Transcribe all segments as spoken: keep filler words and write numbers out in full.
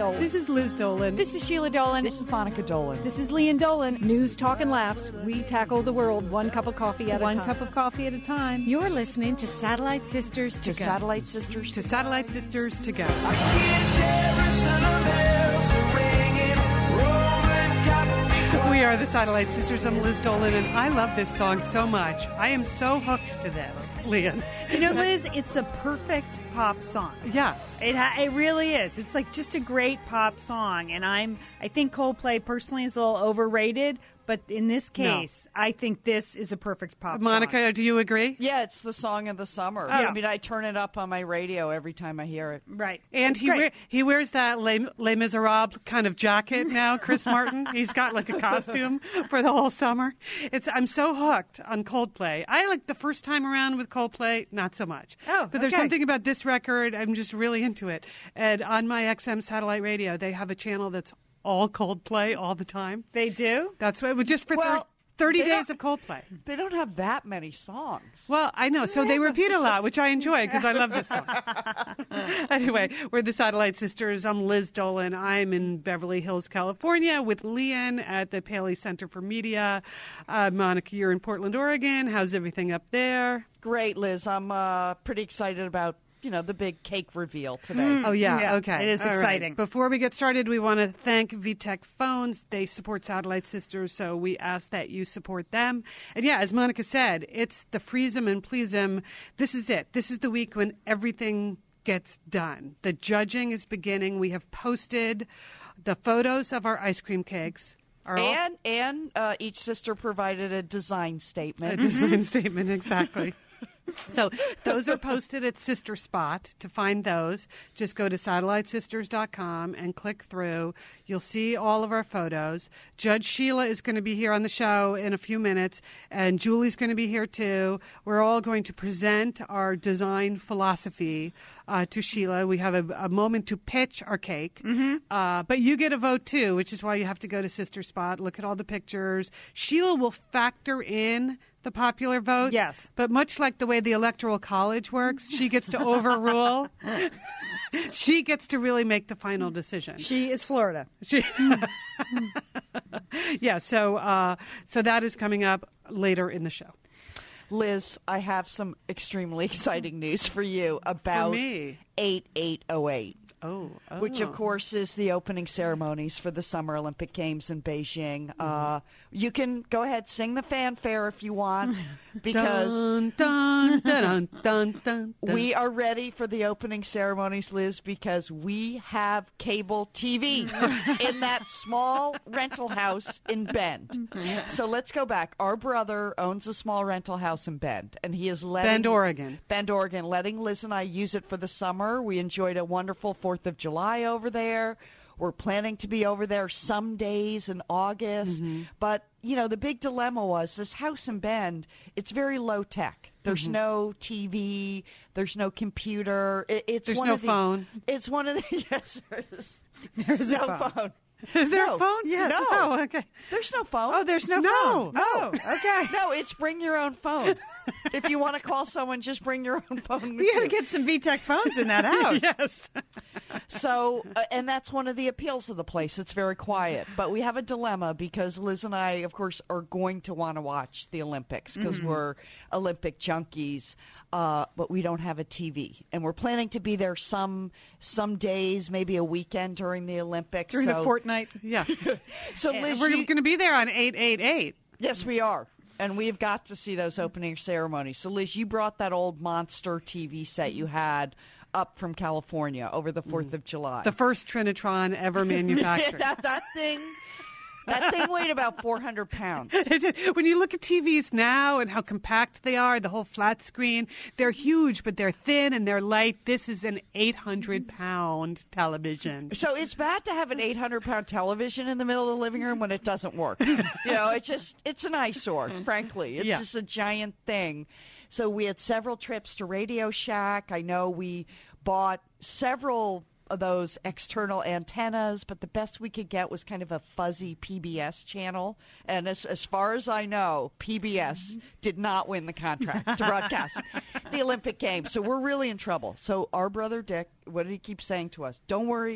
Dolan. This is Liz Dolan. This is Sheila Dolan. This is Monica Dolan. This is Leanne Dolan. News, talk, and laughs. We tackle the world one cup of coffee at One a time. cup of coffee at a time. You're listening to Satellite Sisters to, To Go. Satellite Sisters. To Satellite Sisters to Go. We are the Satellite Sisters. I'm Liz Dolan, and I love this song so much. I am so hooked to this, Leanne. You know, Liz, it's a perfect pop song. Yeah. It ha- it really is. It's like just a great pop song, and I'm I think Coldplay personally is a little overrated, but in this case, I think this is a perfect pop Monica, song. do you agree? Yeah, it's the song of the summer. Yeah. I mean, I turn it up on my radio every time I hear it. Right. And It's he great. wear, he wears that Les, Les Miserables kind of jacket now, Chris Martin. He's got like a costume for the whole summer. It's I'm so hooked on Coldplay. I like the first time around with Coldplay, not so much. Oh, But there's okay. something about this record, I'm just really into it. And on my X M satellite radio, they have a channel that's all Coldplay all the time. They do? That's what it was just for Well, thir- thirty they days don't- of Coldplay. They don't have that many songs. Well, I know. So they repeat a lot, which I enjoy because I love this song. Anyway, we're the Satellite Sisters. I'm Liz Dolan. I'm in Beverly Hills, California with Leanne at the Paley Center for Media. Uh, Monica, you're in Portland, Oregon. How's everything up there? Great, Liz. I'm uh, pretty excited about, you know, the big cake reveal today. Oh, yeah. Yeah, okay. it is All right. exciting. Before we get started, we want to thank V TEC Phones. They support Satellite Sisters, so we ask that you support them. And yeah, as Monica said, it's the freeze 'em and please 'em. This is it. This is the week when everything gets done. The judging is beginning. We have posted the photos of our ice cream cakes. Are all- And and uh, each sister provided a design A statement. design statement, exactly. So those are posted at Sister Spot. To find those, just go to satellite sisters dot com and click through. You'll see all of our photos. Judge Sheila is going to be here on the show in a few minutes, and Julie's going to be here too. We're all going to present our design philosophy uh, to Sheila. We have a, a moment to pitch our cake, uh, but you get a vote too, which is why you have to go to Sister Spot, look at all the pictures. Sheila will factor in the popular vote. Yes. But much like the way the Electoral College works, she gets to overrule. She gets to really make the final decision. She is Florida. She, yeah, so uh, so that is coming up later in the show. Liz, I have some extremely exciting news for you about me. eighty-eight oh eight. Oh, oh. Which, of course, is the opening ceremonies for the Summer Olympic Games in Beijing. Uh, you can go ahead, sing the fanfare if you want, because Dun, dun, dun, dun, dun, dun. we are ready for the opening ceremonies, Liz, because we have cable T V in that small rental house in Bend. So let's go back. Our brother owns a small rental house in Bend, and he is letting Bend, Oregon. Bend, Oregon, letting Liz and I use it for the summer. We enjoyed a wonderful fourth of July over there. We're planning to be over there some days in August. Mm-hmm. But, you know, the big dilemma was this house in Bend, it's very low tech. There's Mm-hmm. no T V. There's no computer. It, it's There's one no of the, phone. It's one of the, yes, there's, There's no a phone. phone. Is there No. a phone? Yes. No. Oh, okay. There's no phone. Oh, there's no, No. phone. Oh, okay. No, it's bring your own phone. If you want to call someone, just bring your own phone. We with got to you. get some V TEC phones in that house. Yes. So, uh, and that's one of the appeals of the place. It's very quiet. But we have a dilemma because Liz and I, of course, are going to want to watch the Olympics because we're Olympic junkies. Uh, but we don't have a T V, and we're planning to be there some some days, maybe a weekend during the Olympics. During so, the fortnight. Yeah. So, Liz, We're you- going to be there on eight eight eight. yes, we are. And we've got to see those opening ceremonies. So, Liz, you brought that old monster T V set you had up from California over the fourth of July. The first Trinitron ever manufactured. that, that thing, that thing weighed about four hundred pounds. When you look at T Vs now and how compact they are, the whole flat screen, they're huge, but they're thin and they're light. This is an eight hundred pound television. So it's bad to have an eight hundred pound television in the middle of the living room when it doesn't work. You know, it's just, it's an eyesore, frankly. It's Yeah. just a giant thing. So we had several trips to Radio Shack. I know we bought several of those external antennas, but the best we could get was kind of a fuzzy P B S channel. And as, as far as I know, P B S did not win the contract to broadcast the Olympic Games. So we're really in trouble. So our brother Dick, what did he keep saying to us? Don't worry.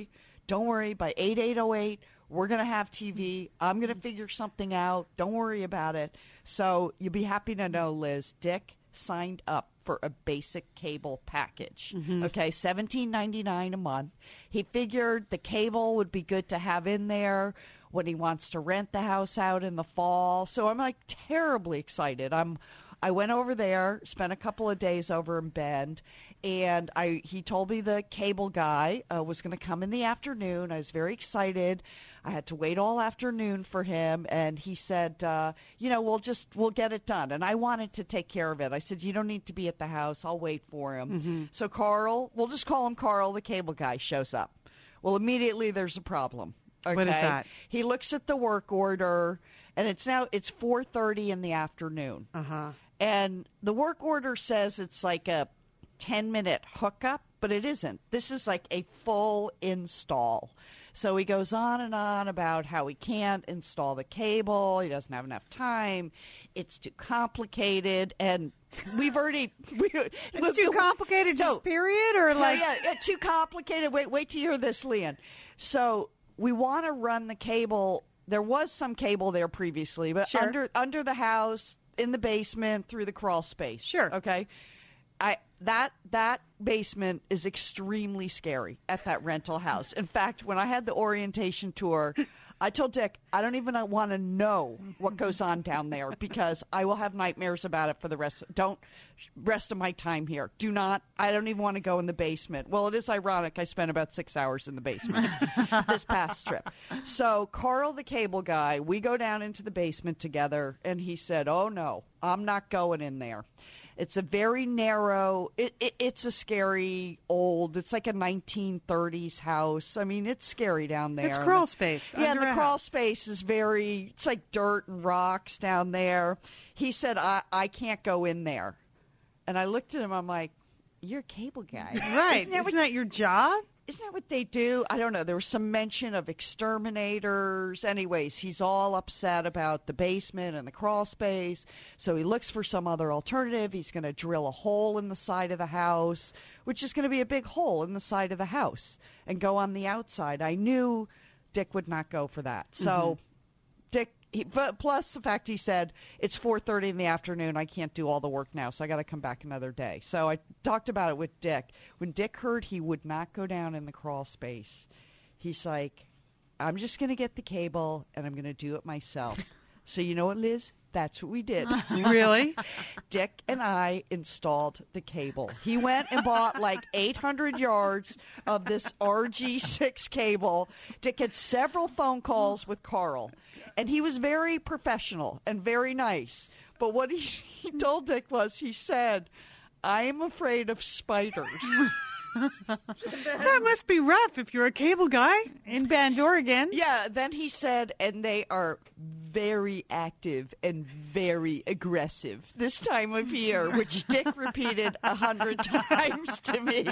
don't worry, by eight, eight oh eight, we're going to have T V. I'm going to figure something out. Don't worry about it. So you'll be happy to know, Liz, Dick signed up for a basic cable package. Mm-hmm. Okay, seventeen ninety-nine a month. He figured the cable would be good to have in there when he wants to rent the house out in the fall. So I'm like terribly excited. I'm I went over there, spent a couple of days over in Bend, and I he told me the cable guy uh, was going to come in the afternoon. I was very excited. I had to wait all afternoon for him, and he said, uh, you know, we'll just, we'll get it done. And I wanted to take care of it. I said, you don't need to be at the house. I'll wait for him. Mm-hmm. So Carl, we'll just call him Carl, the cable guy, shows up. Well, immediately there's a problem. Okay? What is that? He looks at the work order, and it's now, it's four thirty in the afternoon. Uh-huh. And the work order says it's like a ten-minute hookup, but it isn't. This is like a full install. So he goes on and on about how he can't install the cable. He doesn't have enough time. It's too complicated. And we've already... We, it's too complicated, just no, period? Or like... Yeah, yeah, too complicated. Wait, wait till you hear this, Leanne. So we want to run the cable. There was some cable there previously, but sure. under under the house, in the basement, through the crawl space. Sure. Okay? I that that basement is extremely scary at that rental house. In fact, when I had the orientation tour, I told Dick, I don't even want to know what goes on down there because I will have nightmares about it for the rest. Don't rest of my time here. Do not. I don't even want to go in the basement. Well, it is ironic. I spent about six hours in the basement this past trip. So Carl, the cable guy, we go down into the basement together, and he said, "Oh no, I'm not going in there." It's a very narrow, it, it, it's a scary old, it's like a nineteen thirties house. I mean, it's scary down there. It's crawl space. Yeah, the crawl house. space is very, it's like dirt and rocks down there. He said, I, I can't go in there. And I looked at him, I'm like, you're a cable guy. Right. Isn't that, Isn't what, that your job? Isn't that what they do? I don't know. There was some mention of exterminators. Anyways, he's all upset about the basement and the crawl space. So he looks for some other alternative. He's going to drill a hole in the side of the house, which is going to be a big hole in the side of the house, and go on the outside. I knew Dick would not go for that. So mm-hmm. Dick, he, plus the fact he said, it's four thirty in the afternoon, I can't do all the work now, so I got to come back another day. So I talked about it with Dick. When Dick heard he would not go down in the crawl space, he's like, I'm just going to get the cable, and I'm going to do it myself. So you know what, Liz? That's what we did. Really? Dick and I installed the cable. He went and bought like eight hundred yards of this R G six cable. Dick had several phone calls with Carl, and he was very professional and very nice. But what he, he told Dick was, he said, I am afraid of spiders. That must be rough if you're a cable guy in Bend, Oregon. Yeah, then he said, and they are very active and very aggressive this time of year, which Dick repeated a hundred times to me.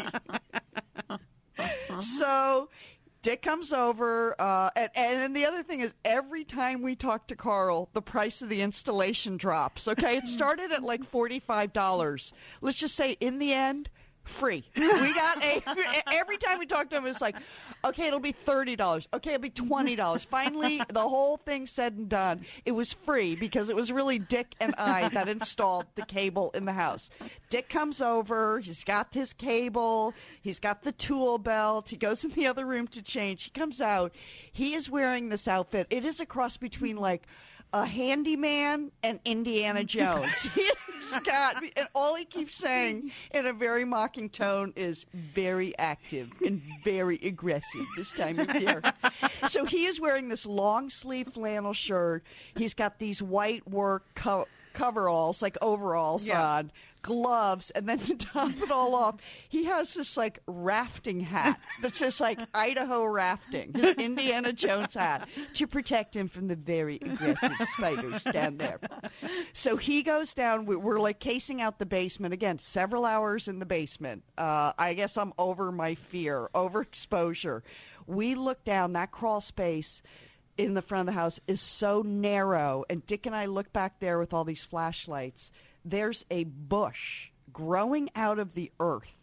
So Dick comes over, uh, and, and the other thing is, every time we talk to Carl, the price of the installation drops. Okay, it started at like forty-five dollars. Let's just say, in the end, free. We got a, every time we talk to him, it's like, okay, it'll be thirty dollars. Okay, it'll be twenty dollars. Finally, the whole thing said and done, it was free because it was really Dick and I that installed the cable in the house. Dick comes over. He's got his cable. He's got the tool belt. He goes in the other room to change. He comes out. He is wearing this outfit. It is a cross between like a handyman and Indiana Jones. He's got, and all he keeps saying in a very mocking tone is very active and very aggressive this time of year. So he is wearing this long sleeve flannel shirt. He's got these white work co- coveralls, like overalls yeah. on, gloves, and then to top it all off, he has this like rafting hat that says like Idaho rafting, his Indiana Jones hat, to protect him from the very aggressive spiders down there. So he goes down. We're like casing out the basement again, several hours in the basement. Uh, I guess I'm over my fear, overexposure. We look down that crawl space in the front of the house is so narrow, and Dick and I look back there with all these flashlights. There's a bush growing out of the earth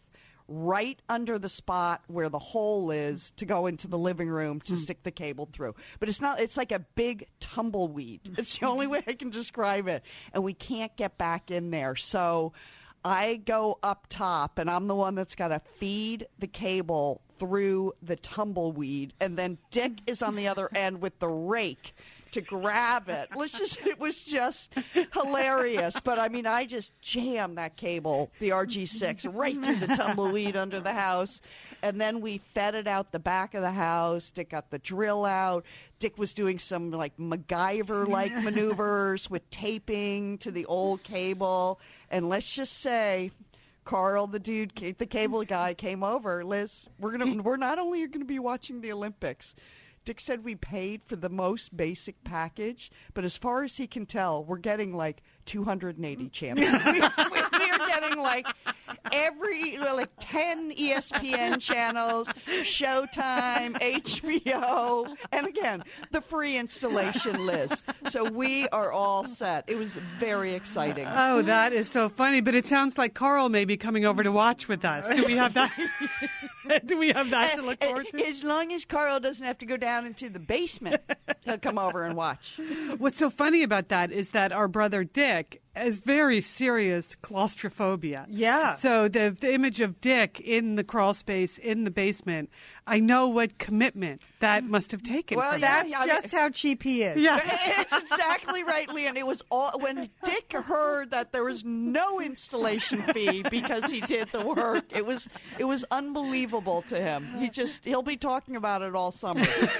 right under the spot where the hole is to go into the living room to stick the cable through. But it's not, it's like a big tumbleweed. It's the only way I can describe it. And we can't get back in there. So I go up top, and I'm the one that's got to feed the cable through the tumbleweed. And then Dick is on the other end with the rake to grab it. Let's just, it was just hilarious. But I mean, I just jammed that cable, the R G six, right through the tumbleweed under the house. And then we fed it out the back of the house. Dick got the drill out. Dick was doing some like MacGyver-like maneuvers with taping to the old cable. And let's just say, Carl, the dude, the cable guy, came over. Liz, we're gonna, we're not only going to be watching the Olympics. Dick said we paid for the most basic package, but as far as he can tell, we're getting like two hundred eighty channels. we, we, we are getting like every, like ten E S P N channels, Showtime, H B O, and again, the free installation, Liz. So we are all set. It was very exciting. Oh, that is so funny, but it sounds like Carl may be coming over to watch with us. Do we have that? Do we have that to look forward to? As long as Carl doesn't have to go down into the basement, he'll come over and watch. What's so funny about that is that our brother Dick has very serious claustrophobia. Yeah. So the, the image of Dick in the crawl space in the basement, I know what commitment that must have taken. Well, from yeah, him. That's yeah, just how cheap he is. Yeah. It's exactly right, Leon. It was all when Dick heard that there was no installation fee because he did the work. It was it was unbelievable to him. He just he'll be talking about it all summer.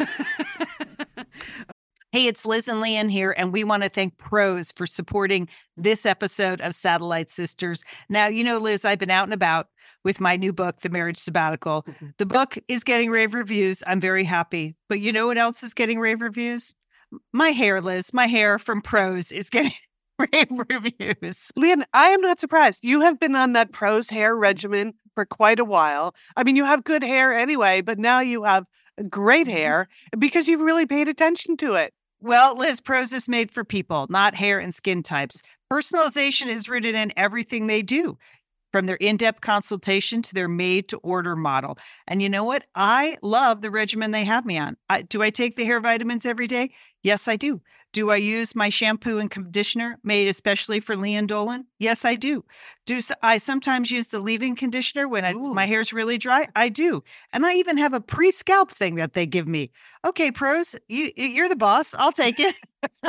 Hey, it's Liz and Leanne here, and we want to thank Prose for supporting this episode of Satellite Sisters. Now, you know, Liz, I've been out and about with my new book, The Marriage Sabbatical. Mm-hmm. The book is getting rave reviews. I'm very happy. But you know what else is getting rave reviews? My hair, Liz. My hair from Prose is getting rave reviews. Leanne, I am not surprised. You have been on that Prose hair regimen for quite a while. I mean, you have good hair anyway, but now you have great hair because you've really paid attention to it. Well, Liz, Prose is made for people, not hair and skin types. Personalization is rooted in everything they do, from their in-depth consultation to their made-to-order model. And you know what? I love the regimen they have me on. I, do I take the hair vitamins every day? Yes, I do. Do I use my shampoo and conditioner made especially for Leanne Dolan? Yes, I do. Do I sometimes use the leave-in conditioner when it's, my hair's really dry? I do. And I even have a pre-scalp thing that they give me. Okay, Prose, you, you're the boss. I'll take it.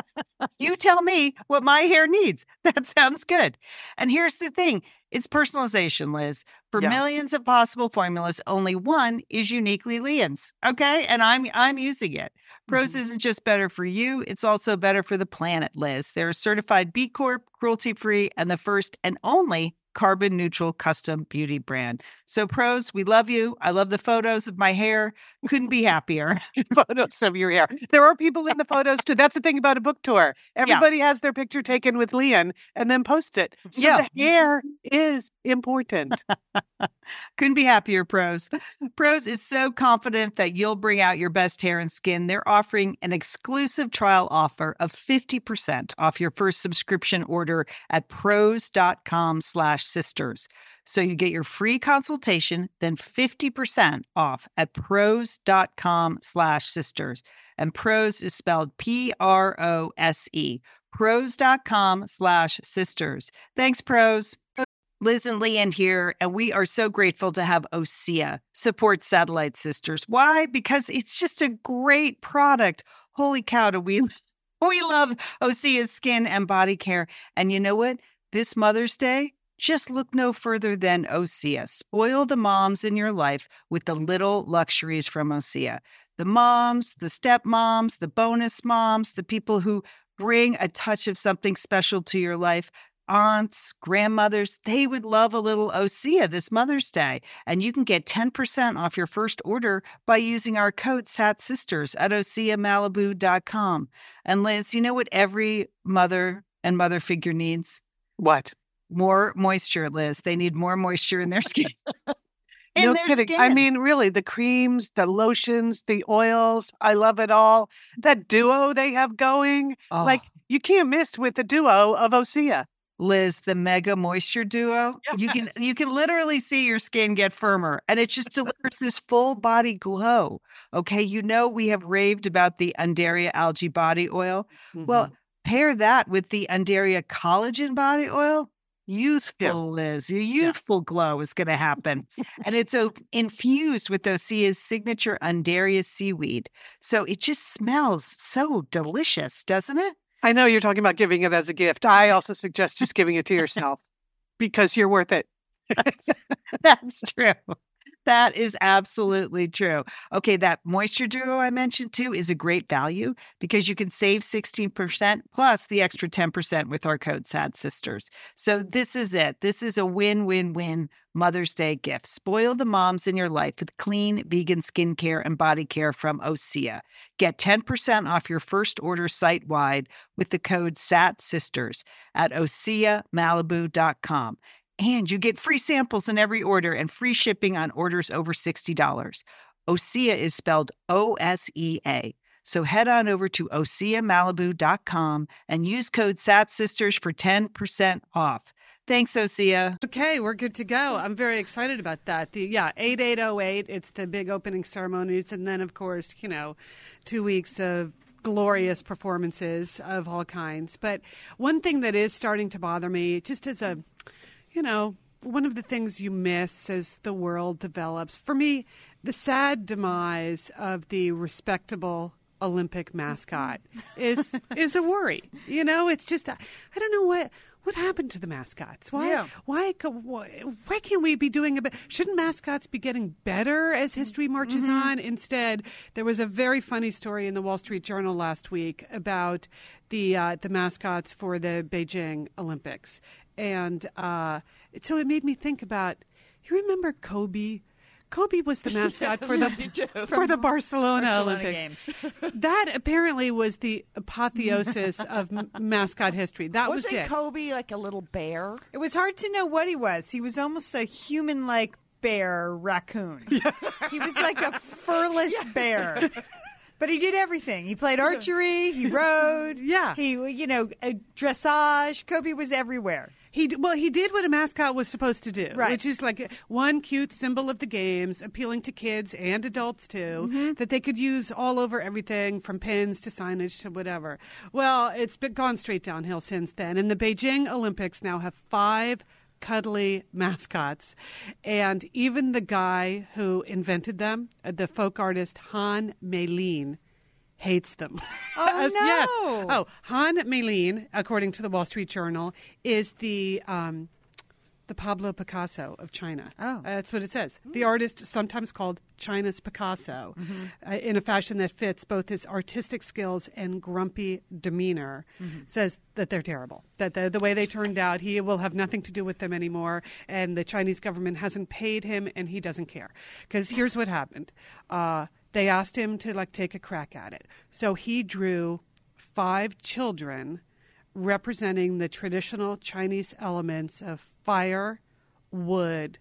You tell me what my hair needs. That sounds good. And here's the thing. It's personalization, Liz. For yeah. millions of possible formulas, only one is uniquely Leanne's. Okay? And I'm I'm using it. Prose mm-hmm. isn't just better for you, it's also better for the planet, Liz. They're a certified B Corp, cruelty-free, and the first and only carbon neutral custom beauty brand. So Prose, we love you. I love the photos of my hair. Couldn't be happier. Photos of your hair. There are people in the photos too. That's the thing about a book tour. Everybody yeah. has their picture taken with Leanne and then post it. So yeah. the hair is important. Couldn't be happier, Prose. Prose is so confident that you'll bring out your best hair and skin. They're offering an exclusive trial offer of fifty percent off your first subscription order at prose.com slash sisters. So you get your free consultation, then fifty percent off at prose.com slash sisters. And Prose is spelled P R O S E. Prose.com slash sisters. Thanks, Prose. Liz and Leanne here, and we are so grateful to have Osea support Satellite Sisters. Why? Because it's just a great product. Holy cow, do we, we love Osea's skin and body care. And you know what? This Mother's Day, just look no further than Osea. Spoil the moms in your life with the little luxuries from Osea. The moms, the stepmoms, the bonus moms, the people who bring a touch of something special to your life. Aunts, grandmothers, they would love a little Osea this Mother's Day. And you can get ten percent off your first order by using our code SATSisters at osea malibu dot com. And Liz, you know what every mother and mother figure needs? What? More moisture, Liz. They need more moisture in their skin. in no their kidding. skin. I mean, really, the creams, the lotions, the oils, I love it all. That duo they have going, Oh. like, you can't miss with the duo of Osea. Liz, the Mega Moisture Duo. Yes. You can you can literally see your skin get firmer, and it just delivers this full body glow. Okay, you know we have raved about the Undaria algae body oil. Mm-hmm. Well, pair that with the Undaria collagen body oil. Youthful, Yeah. Liz. Your youthful glow is going to happen. And it's uh, infused with Osea's signature Undaria seaweed. So it just smells so delicious, doesn't it? I know you're talking about giving it as a gift. I also suggest just giving it to yourself because you're worth it. That's true. That is absolutely true. Okay, that Moisture Duo I mentioned too is a great value because you can save sixteen percent plus the extra ten percent with our code Sad Sisters. So this is it. This is a win-win-win Mother's Day gift. Spoil the moms in your life with clean vegan skincare and body care from Osea. Get ten percent off your first order site-wide with the code Sad Sisters at osea malibu dot com. And you get free samples in every order and free shipping on orders over sixty dollars. Osea is spelled O S E A. So head on over to osea malibu dot com and use code SATSisters for ten percent off. Thanks, Osea. Okay, we're good to go. I'm very excited about that. The yeah, eight eight oh eight, it's the big opening ceremonies. And then, of course, you know, two weeks of glorious performances of all kinds. But one thing that is starting to bother me, just as a, you know, one of the things you miss as the world develops, for me, the sad demise of the respectable Olympic mascot is is a worry. You know, it's just, I don't know what what happened to the mascots. Why Yeah. why why why can't we be doing a bit? Shouldn't mascots be getting better as history marches Mm-hmm. on? Instead, there was a very funny story in the Wall Street Journal last week about the uh, the mascots for the Beijing Olympics. And uh, so it made me think about, you remember Kobe? Kobe was the mascot for the for the Barcelona, Barcelona Olympic Games. That apparently was the apotheosis of m- mascot history. That was Wasn't it. Kobe like a little bear? It was hard to know what he was. He was almost a human-like bear raccoon. He was like a furless bear. But he did everything. He played archery. He rode. Yeah. He, you know, uh, dressage. Kobe was everywhere. He d- well, he did what a mascot was supposed to do, Right. which is like one cute symbol of the games, appealing to kids and adults too, Mm-hmm. that they could use all over everything from pins to signage to whatever. Well, it's been gone straight downhill since then, and the Beijing Olympics now have five cuddly mascots, and even the guy who invented them, uh, the folk artist Han Meilin, hates them. Oh, As- Yes. no. Oh, Han Meilin, according to the Wall Street Journal, is the um, the Pablo Picasso of China. Oh. That's what it says. The artist, sometimes called China's Picasso, uh, in a fashion that fits both his artistic skills and grumpy demeanor, says that they're terrible. That the, the way they turned out, he will have nothing to do with them anymore, and the Chinese government hasn't paid him, and he doesn't care. Because here's what happened. Uh, they asked him to like take a crack at it. So he drew five children representing the traditional Chinese elements of fire, wood,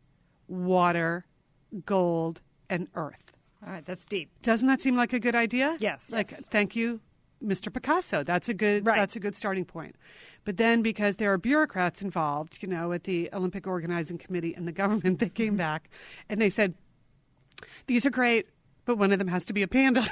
water, gold, and earth. All right, that's deep. Doesn't that seem like a good idea? Yes. Like, Yes. thank you, Mister Picasso. That's a good. Right. That's a good starting point. But then, because there are bureaucrats involved, you know, at the Olympic Organizing Committee and the government, they came back and they said, "These are great, but one of them has to be a panda."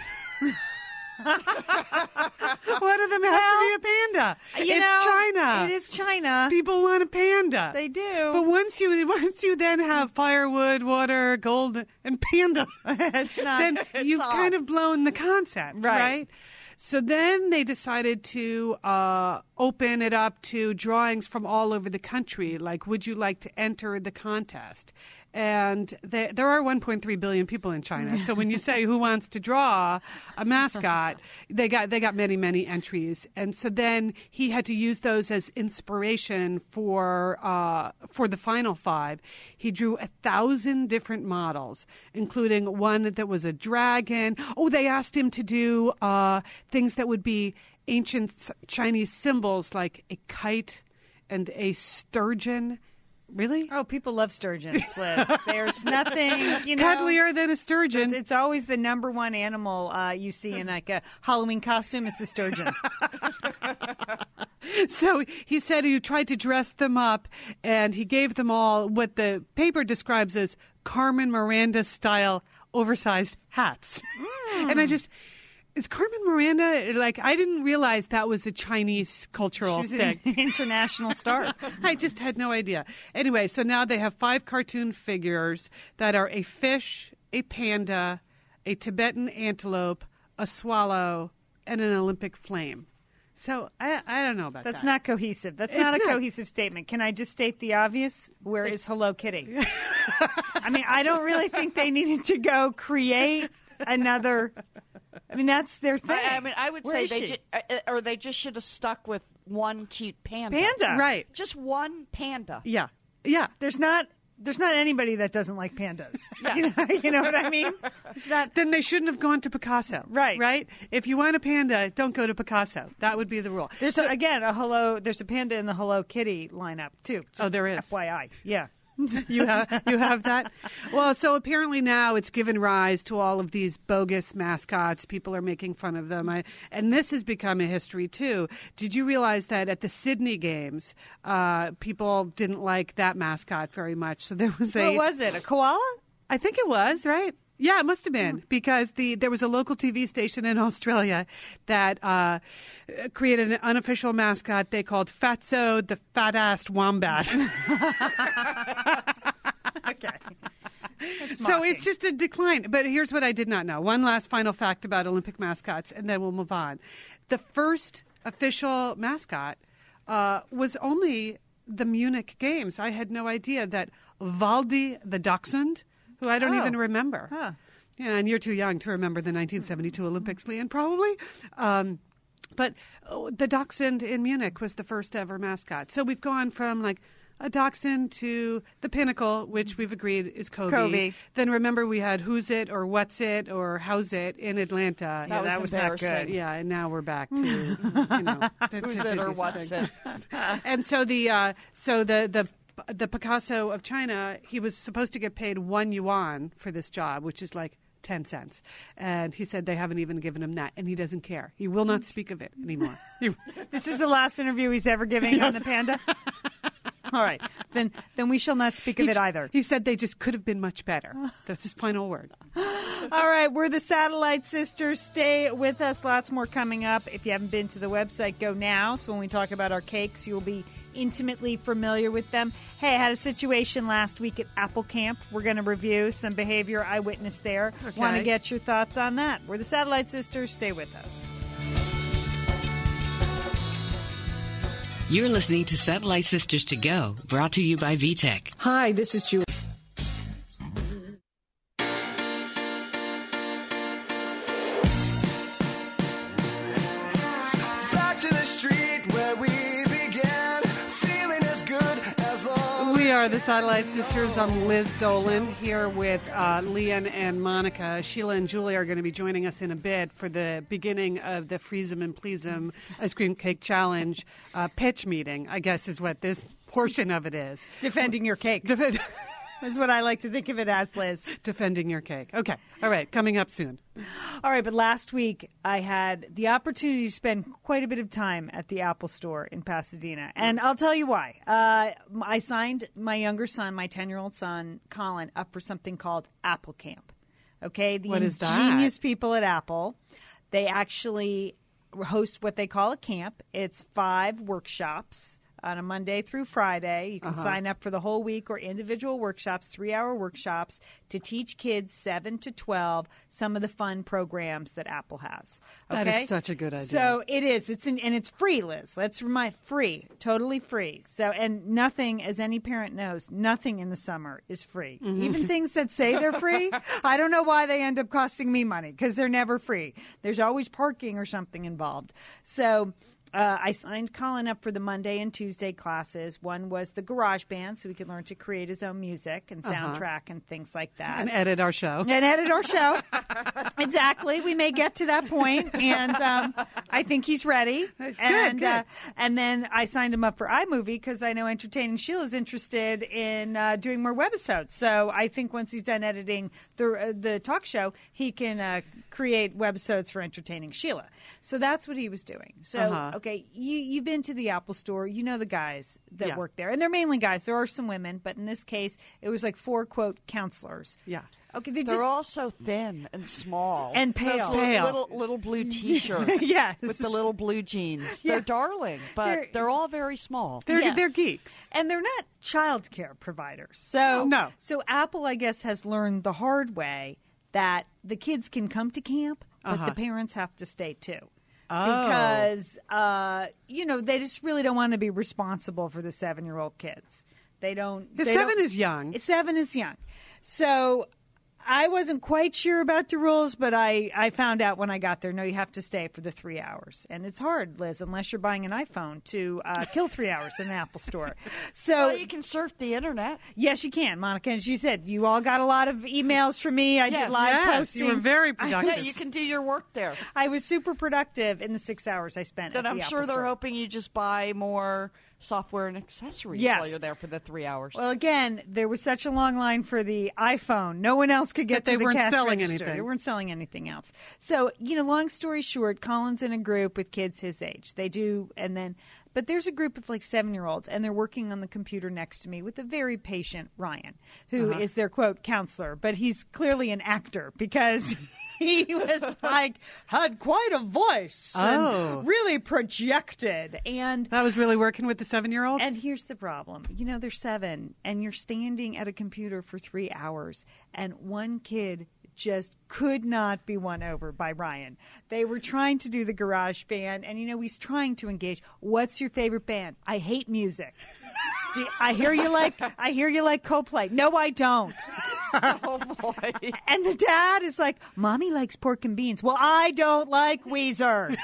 One of them has to be a panda. You it's know, China. It is China. People want a panda. They do. But once you once you then have firewood, water, gold, and panda, It's not- then you've all- kind of blown the concept, Right. right? So then they decided to uh, open it up to drawings from all over the country. Like, would you like to enter the contest? And they, there are one point three billion people in China. So when you say who wants to draw a mascot, they got they got many many entries. And so then he had to use those as inspiration for uh, for the final five. He drew a thousand different models, including one that was a dragon. Oh, they asked him to do uh, things that would be ancient s- Chinese symbols like a kite and a sturgeon. Really? Oh, people love sturgeons, Liz. There's nothing, you know. Cuddlier than a sturgeon. It's, it's always the number one animal uh, you see in like a Halloween costume is the sturgeon. So he said he tried to dress them up, and he gave them all what the paper describes as Carmen Miranda-style oversized hats. Mm. And I just... Is Carmen Miranda, like, I didn't realize that was a Chinese cultural she was thing. An international star. I just had no idea. Anyway, so now they have five cartoon figures that are a fish, a panda, a Tibetan antelope, a swallow, and an Olympic flame. So I, I don't know about That's that. not cohesive. That's It's not a not. cohesive statement. Can I just state the obvious? Where is Hello Kitty? I mean, I don't really think they needed to go create another... I mean, that's their thing. I, I mean, I would Where say is they she? ju- uh, or they just should have stuck with one cute panda. Panda. Right. Just one panda. Yeah. Yeah. There's not there's not anybody that doesn't like pandas. You know, you know what I mean? It's not Then they shouldn't have gone to Picasso. Right. Right? If you want a panda, don't go to Picasso. That would be the rule. There's a, again a hello there's a panda in the Hello Kitty lineup too. Just Oh, there is. F Y I. Yeah. You have you have that? Well, so apparently now it's given rise to all of these bogus mascots. People are making fun of them. I, and this has become a history, too. Did you realize that at the Sydney Games, uh, people didn't like that mascot very much? So there was a... What was it? A koala? I think it was, right? Yeah, it must have been, because the there was a local T V station in Australia that uh, created an unofficial mascot they called Fatso the Fat-Assed Wombat. Okay. That's So mocking. it's just a decline. But here's what I did not know. One last final fact about Olympic mascots, and then we'll move on. The first official mascot uh, was only the Munich Games. I had no idea that Valdi the Dachshund, who I don't Oh. even remember. Huh. Yeah, and you're too young to remember the nineteen seventy-two Olympics, Leanne, probably. Um, but oh, the Dachshund in Munich was the first ever mascot. So we've gone from like a dachshund to the pinnacle, which we've agreed is Kobe. Kobe. Then remember we had Who's It or What's It or How's It in Atlanta. That was that was not embarrassing. good. Yeah, and now we're back to you know to, Who's to it do or these what's things. it? And so the uh, so the the the Picasso of China, he was supposed to get paid one yuan for this job, which is like ten cents. And he said they haven't even given him that, and he doesn't care. He will not speak of it anymore. He- This is the last interview he's ever giving on the panda. All right, then then we shall not speak of he, it either. He said they just could have been much better. That's his final word. All right, we're the Satellite Sisters. Stay with us. Lots more coming up. If you haven't been to the website, go now. So when we talk about our cakes, you'll be intimately familiar with them. Hey, I had a situation last week at Apple Camp. We're going to review some behavior I witnessed there. Okay. Want to get your thoughts on that. We're the Satellite Sisters. Stay with us. You're listening to Satellite Sisters to Go, brought to you by V TEC. Hi, this is Julie. Back to the street where we began, feeling as good as long. We are the Satellite Sisters. I'm Liz Dolan here with uh, Leanne and Monica. Sheila and Julie are going to be joining us in a bit for the beginning of the Freeze 'em and Please 'em Ice Cream Cake Challenge uh, pitch meeting, I guess is what this portion of it is. Defending your cake. Defend- is what I like to think of it as, Liz. Defending your cake. Okay. All right. Coming up soon. All right, but last week I had the opportunity to spend quite a bit of time at the Apple Store in Pasadena. And I'll tell you why. Uh, I signed my younger son, my ten-year-old son, Colin, up for something called Apple Camp. Okay? The What is that? ingenious people at Apple, they actually host what they call a camp. It's five workshops on a Monday through Friday. You can Uh-huh. sign up for the whole week or individual workshops, three-hour workshops, to teach kids seven to twelve some of the fun programs that Apple has. That Okay? is such a good idea. So it is. It's an, and it's free, Liz. Let's remind free, totally free. So and nothing, as any parent knows, nothing in the summer is free. Mm-hmm. Even things that say they're free, I don't know why they end up costing me money because they're never free. There's always parking or something involved. So. Uh, I signed Colin up for the Monday and Tuesday classes. One was the Garage Band, so he could learn to create his own music and soundtrack and things like that. And edit our show. And edit our show. Exactly. We may get to that point, and um, I think he's ready. And, good. Uh, and then I signed him up for iMovie because I know Entertaining Sheila's interested in uh, doing more webisodes. So I think once he's done editing the uh, the talk show, he can uh, create webisodes for Entertaining Sheila. So that's what he was doing. So Uh-huh. okay. okay, you, you've been to the Apple store. You know the guys that Yeah. work there. And they're mainly guys. There are some women, but in this case, it was like four, quote, counselors. Yeah. Okay, they They're just... all so thin and small. And Those pale. little, Pale. little, little blue T-shirts. Yes. With the little blue jeans. Yeah. They're darling, but They're- they're, all very small. They're Yeah. they're geeks. And they're not child care providers. So, No. so Apple, I guess, has learned the hard way that the kids can come to camp, but Uh-huh. the parents have to stay too. Oh. Because, uh, you know, they just really don't want to be responsible for the seven-year-old kids. They don't. The they seven don't- is young. Seven is young. So I wasn't quite sure about the rules, but I, I found out when I got there, no, you have to stay for the three hours. And it's hard, Liz, unless you're buying an iPhone to uh, kill three hours in an Apple store. So, Well, you can surf the internet. yes, you can, Monica. As you said, you all got a lot of emails from me. I Yes. did live Yes, postings. you were very Yeah, productive. you can do your work there. I was super productive in the six hours I spent Then at I'm the sure Apple they're store. hoping you just buy more software and accessories Yes. while you're there for the three hours. Well, again, there was such a long line for the iPhone. No one else could get But to they the weren't cash selling register. anything. They weren't selling anything else. So, you know, long story short, Colin's in a group with kids his age. They do, and then, but there's a group of like seven-year-olds, and they're working on the computer next to me with a very patient Ryan, who Uh-huh. is their, quote, counselor. But he's clearly an actor because... He was like, had quite a voice Oh. and really projected. And That was really working with the seven-year-olds? and here's the problem. You know, they're seven, and you're standing at a computer for three hours, and one kid just could not be won over by Ryan. They were trying to do the garage band, and, you know, he's trying to engage. What's your favorite band? I hate music. Do, I hear you like I hear you like Coldplay. No, I don't. oh, boy. And the dad is like, Mommy likes pork and beans. Well, I don't like Weezer.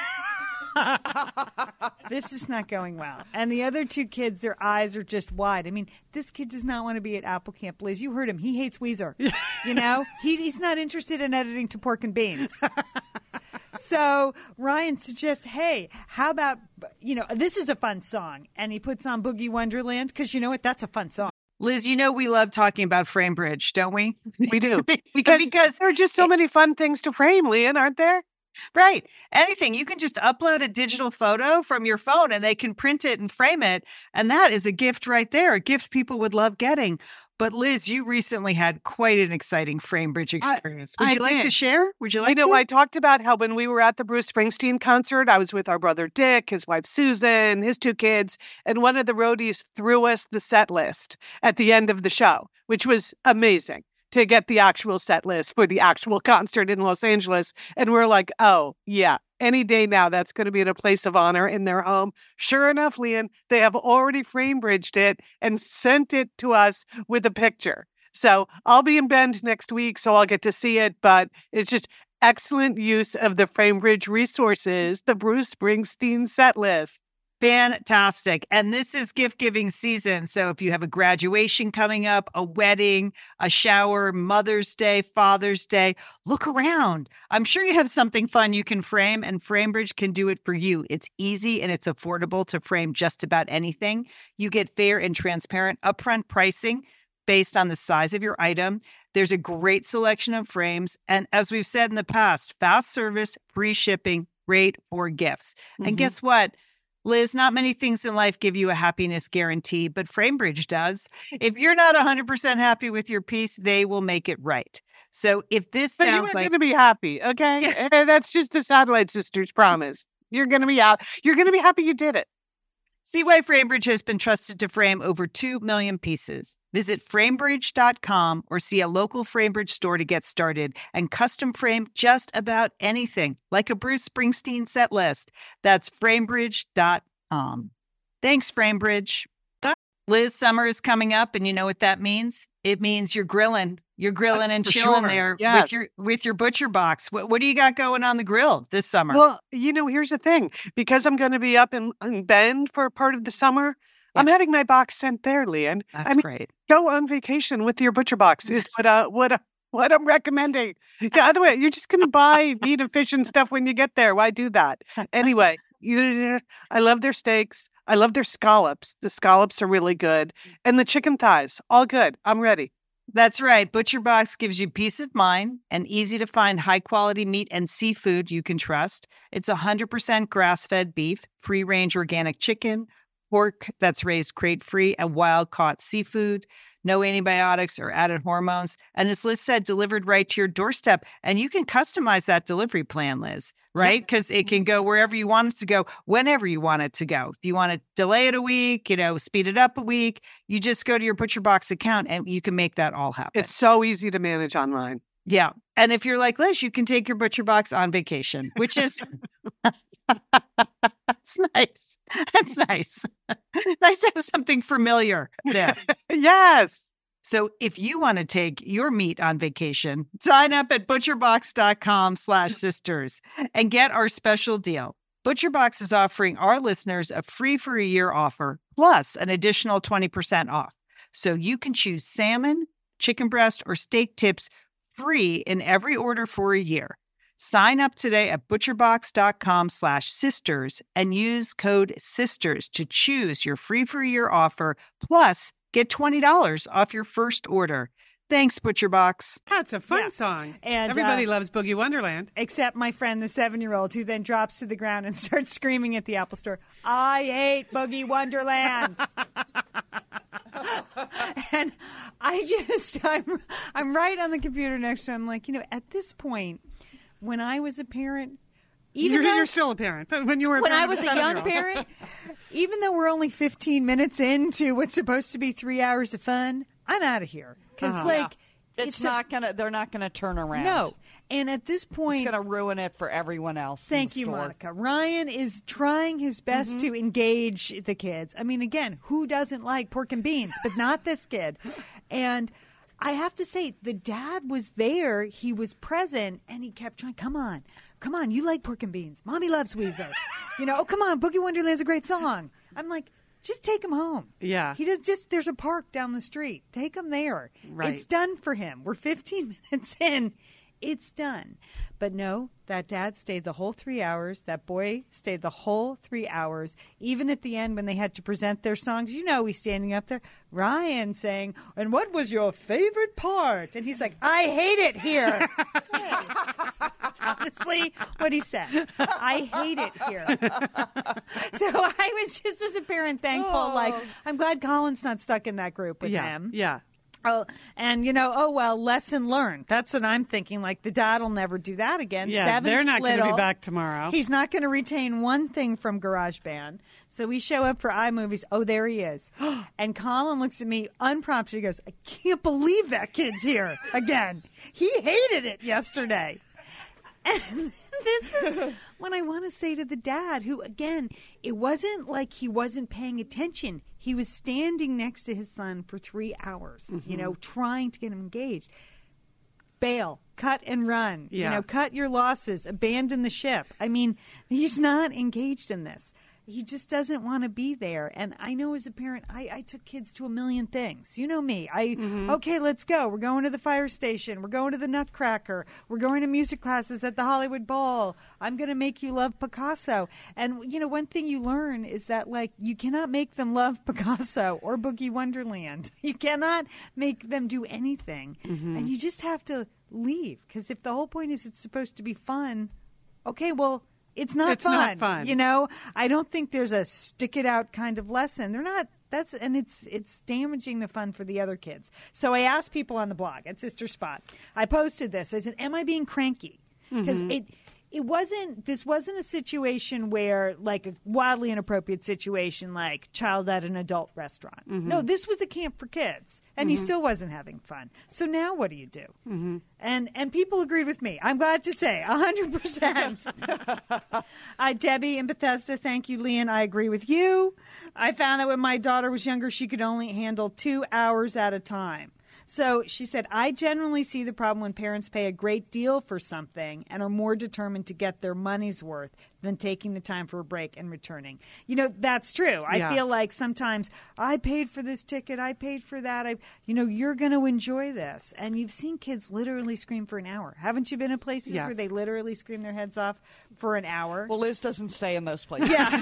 This is not going well. And the other two kids, their eyes are just wide. I mean, this kid does not want to be at Apple Camp. Liz, you heard him. He hates Weezer. You know, he, he's not interested in editing to pork and beans. So Ryan suggests, hey, how about, you know, this is a fun song. And he puts on Boogie Wonderland because, you know what, that's a fun song. Liz, you know we love talking about FrameBridge, don't we? We do. Because, Because there are just so many fun things to frame, Leanne, aren't there? Right. Anything. You can just upload a digital photo from your phone and they can print it and frame it. And that is a gift right there, a gift people would love getting. But Liz, you recently had quite an exciting FrameBridge experience. Would I you like to did. share? Would you You like know, to? I talked about how when we were at the Bruce Springsteen concert, I was with our brother Dick, his wife Susan, his two kids, and one of the roadies threw us the set list at the end of the show, which was amazing to get the actual set list for the actual concert in Los Angeles. And we're like, oh, yeah, any day now, that's going to be in a place of honor in their home. Sure enough, Leanne, they have already FrameBridged it and sent it to us with a picture. So I'll be in Bend next week, so I'll get to see it. But it's just excellent use of the FrameBridge resources, the Bruce Springsteen set list. Fantastic. And this is gift giving season. So if you have a graduation coming up, a wedding, a shower, Mother's Day, Father's Day, look around. I'm sure you have something fun you can frame, and FrameBridge can do it for you. It's easy and it's affordable to frame just about anything. You get fair and transparent upfront pricing based on the size of your item. There's a great selection of frames. And as we've said in the past, fast service, free shipping, great for gifts. Mhm. And guess what? Liz, not many things in life give you a happiness guarantee, but FrameBridge does. If you're not one hundred percent happy with your piece, they will make it right. So if this But sounds you're like going to be happy, okay? And that's just the Satellite Sisters promise. You're going to be out. You're going to be happy you did it. See why FrameBridge has been trusted to frame over two million pieces. Visit framebridge dot com or see a local FrameBridge store to get started and custom frame just about anything, like a Bruce Springsteen set list. That's framebridge dot com. Thanks, FrameBridge. Liz, summer is coming up, and you know what that means? It means you're grilling. You're grilling and for chilling sure. there Yes. with your with your butcher box. What, what do you got going on the grill this summer? Well, you know, here's the thing. Because I'm going to be up in, in Bend for part of the summer, I'm having my box sent there, Leanne. That's I mean, great. go on vacation with your butcher box is what uh, what uh, what I'm recommending. Yeah, other way, you're just going to buy meat and fish and stuff when you get there. Why do that? Anyway, you, I love their steaks. I love their scallops. The scallops are really good. And the chicken thighs, all good. I'm ready. That's right. ButcherBox gives you peace of mind and easy to find high quality meat and seafood you can trust. It's one hundred percent grass fed beef, free range organic chicken, pork that's raised crate free, and wild caught seafood. No antibiotics or added hormones. And as Liz said, delivered right to your doorstep. And you can customize that delivery plan, Liz, right? Because it can go wherever you want it to go, whenever you want it to go. If you want to delay it a week, you know, speed it up a week, you just go to your ButcherBox account and you can make that all happen. It's so easy to manage online. Yeah. And if you're like Liz, you can take your ButcherBox on vacation, which is... That's nice. That's nice. Nice to have something familiar there. Yes. So if you want to take your meat on vacation, sign up at butcherbox.com slash sisters and get our special deal. ButcherBox is offering our listeners a free for a year offer plus an additional twenty percent off. So you can choose salmon, chicken breast, or steak tips free in every order for a year. Sign up today at butcherbox.com slash sisters and use code SISTERS to choose your free for a year offer, plus get twenty dollars off your first order. Thanks, ButcherBox. That's a fun Yeah. song. And, Everybody uh, loves Boogie Wonderland. Except my friend, the seven-year-old, who then drops to the ground and starts screaming at the Apple Store, I hate Boogie Wonderland. And I just, I'm, I'm right on the computer next to him. I'm like, you know, at this point, when I was a parent, even You're, though, you're still a parent, but when you were a when I parent was of a young seven-year-old. parent, even though we're only fifteen minutes into what's supposed to be three hours of fun, I'm out of here. Because, Uh-huh. like, It's, it's a- not gonna. They're not gonna turn around. no. And at this point, It's gonna ruin it for everyone else. in thank the you, store. Monica. Ryan is trying his best Mm-hmm. to engage the kids. I mean, again, who doesn't like pork and beans? But not this kid. And I have to say, the dad was there. He was present, and he kept trying. Come on, come on. You like pork and beans. Mommy loves Weezer. You know, oh, come on. Boogie Wonderland's a great song. I'm like, just take him home. Yeah. He does just, there's a park down the street. Take him there. Right. It's done for him. We're fifteen minutes in. It's done. But no, that dad stayed the whole three hours. That boy stayed the whole three hours. Even at the end when they had to present their songs, you know, he's standing up there. Ryan saying, and what was your favorite part? And he's like, I hate it here. That's honestly what he said. I hate it here. So I was just as a parent thankful. Like, I'm glad Colin's not stuck in that group with Yeah, him. yeah. Oh, and you know, oh well, lesson learned. That's what I'm thinking. Like the dad will never do that again. Yeah, Seven's they're not going to be little. back tomorrow. He's not going to retain one thing from GarageBand. So we show up for iMovies. Oh, there he is. And Colin looks at me unprompted. He goes, I can't believe that kid's here again. He hated it yesterday. And this is when I want to say to the dad, who, again, it wasn't like he wasn't paying attention. He was standing next to his son for three hours, Mm-hmm. you know, trying to get him engaged. Bail, cut and run, you Yeah. know, cut your losses, abandon the ship. I mean, he's not engaged in this. He just doesn't want to be there. And I know as a parent, I, I took kids to a million things. You know me. I okay, let's go. We're going to the fire station. We're going to the Nutcracker. We're going to music classes at the Hollywood Bowl. I'm going to make you love Picasso. And you know, one thing you learn is that like you cannot make them love Picasso or Boogie Wonderland. You cannot make them do anything. And you just have to leave, because if the whole point is it's supposed to be fun, okay, well, it's not It's fun. not fun. You know, I don't think there's a stick it out kind of lesson. They're not. That's and it's it's damaging the fun for the other kids. So I asked people on the blog at Sister Spot. I posted this. I said, "Am I being cranky?" Because it it wasn't. This wasn't a situation where like a wildly inappropriate situation like child at an adult restaurant. No, this was a camp for kids, and he still wasn't having fun. So now what do you do? Mm-hmm. And and people agreed with me. I'm glad to say, a hundred percent. Uh, Debbie in Bethesda, thank you, Leon. I agree with you. I found that when my daughter was younger, she could only handle two hours at a time. So she said, I generally see the problem when parents pay a great deal for something and are more determined to get their money's worth than taking the time for a break and returning. You know, that's true. I Yeah. feel like sometimes I paid for this ticket, I paid for that. I, you know, you're going to enjoy this. And you've seen kids literally scream for an hour. Haven't you been in places Yes. where they literally scream their heads off for an hour? Well, Liz doesn't stay in those places. Yeah.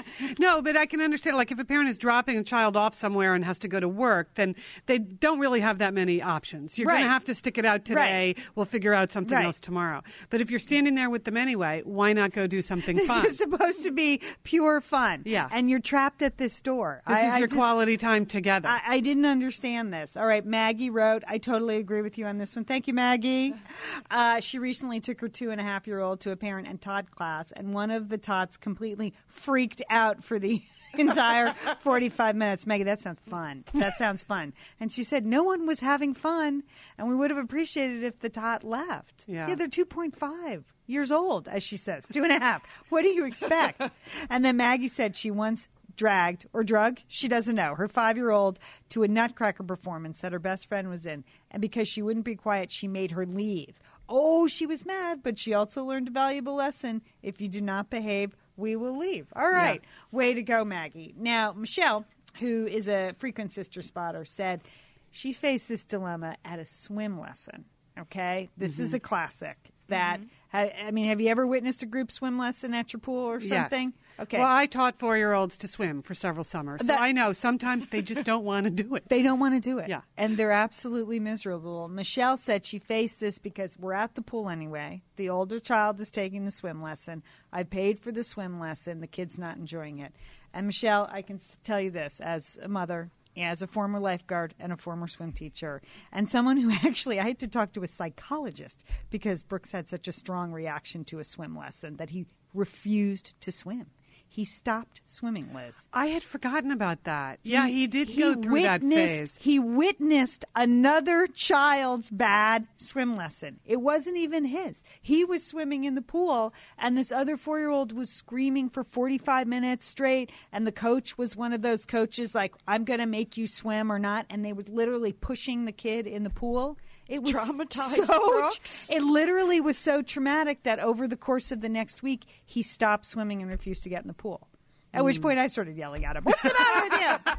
No, but I can understand, like, if a parent is dropping a child off somewhere and has to go to work, then they don't really have that many options. You're Right. going to have to stick it out today. Right. We'll figure out something Right. else tomorrow. But if you're standing there with them anyway, why not go do something This fun? is supposed to be pure fun. Yeah. And you're trapped at this store. This I, is I your just- quality time together. I, I didn't understand this. All right, Maggie wrote, I totally agree with you on this one. Thank you, Maggie. Uh, she recently took her two and a half year old to a parent and Todd class, and one of the Tots completely freaked out for the entire forty-five minutes. Maggie, that sounds fun. That sounds fun. And she said no one was having fun, and we would have appreciated it if the Tot left. Yeah. yeah they're two point five years old, as she says, two and a half. What do you expect? And then Maggie said she once dragged or drug, she doesn't know, her five-year-old to a Nutcracker performance that her best friend was in. And because she wouldn't be quiet, she made her leave. Oh, she was mad, but she also learned a valuable lesson. If you do not behave, we will leave. All right. Yeah. Way to go, Maggie. Now, Michelle, who is a frequent sister spotter, said she faced this dilemma at a swim lesson. Okay? This mm-hmm. is a classic. That, mm-hmm. ha, I mean, have you ever witnessed a group swim lesson at your pool or something? Yes. Okay. Well, I taught four-year-olds to swim for several summers, so That- I know sometimes they just don't want to do it. They don't want to do it. Yeah. And they're absolutely miserable. Michelle said she faced this because we're at the pool anyway. The older child is taking the swim lesson. I paid for the swim lesson. The kid's not enjoying it. And Michelle, I can tell you this as a mother, as a former lifeguard and a former swim teacher, and someone who actually, I had to talk to a psychologist because Brooks had such a strong reaction to a swim lesson that he refused to swim. He stopped swimming, Liz. I had forgotten about that. Yeah, he did He go through that witnessed- phase. He witnessed another child's bad swim lesson. It wasn't even his. He was swimming in the pool, and this other four-year-old was screaming for forty-five minutes straight, and the coach was one of those coaches like, I'm going to make you swim or not, and they were literally pushing the kid in the pool. It was Traumatized so, Brooks. It literally was so traumatic that over the course of the next week, he stopped swimming and refused to get in the pool. At which point I started yelling at him, what's the matter with you?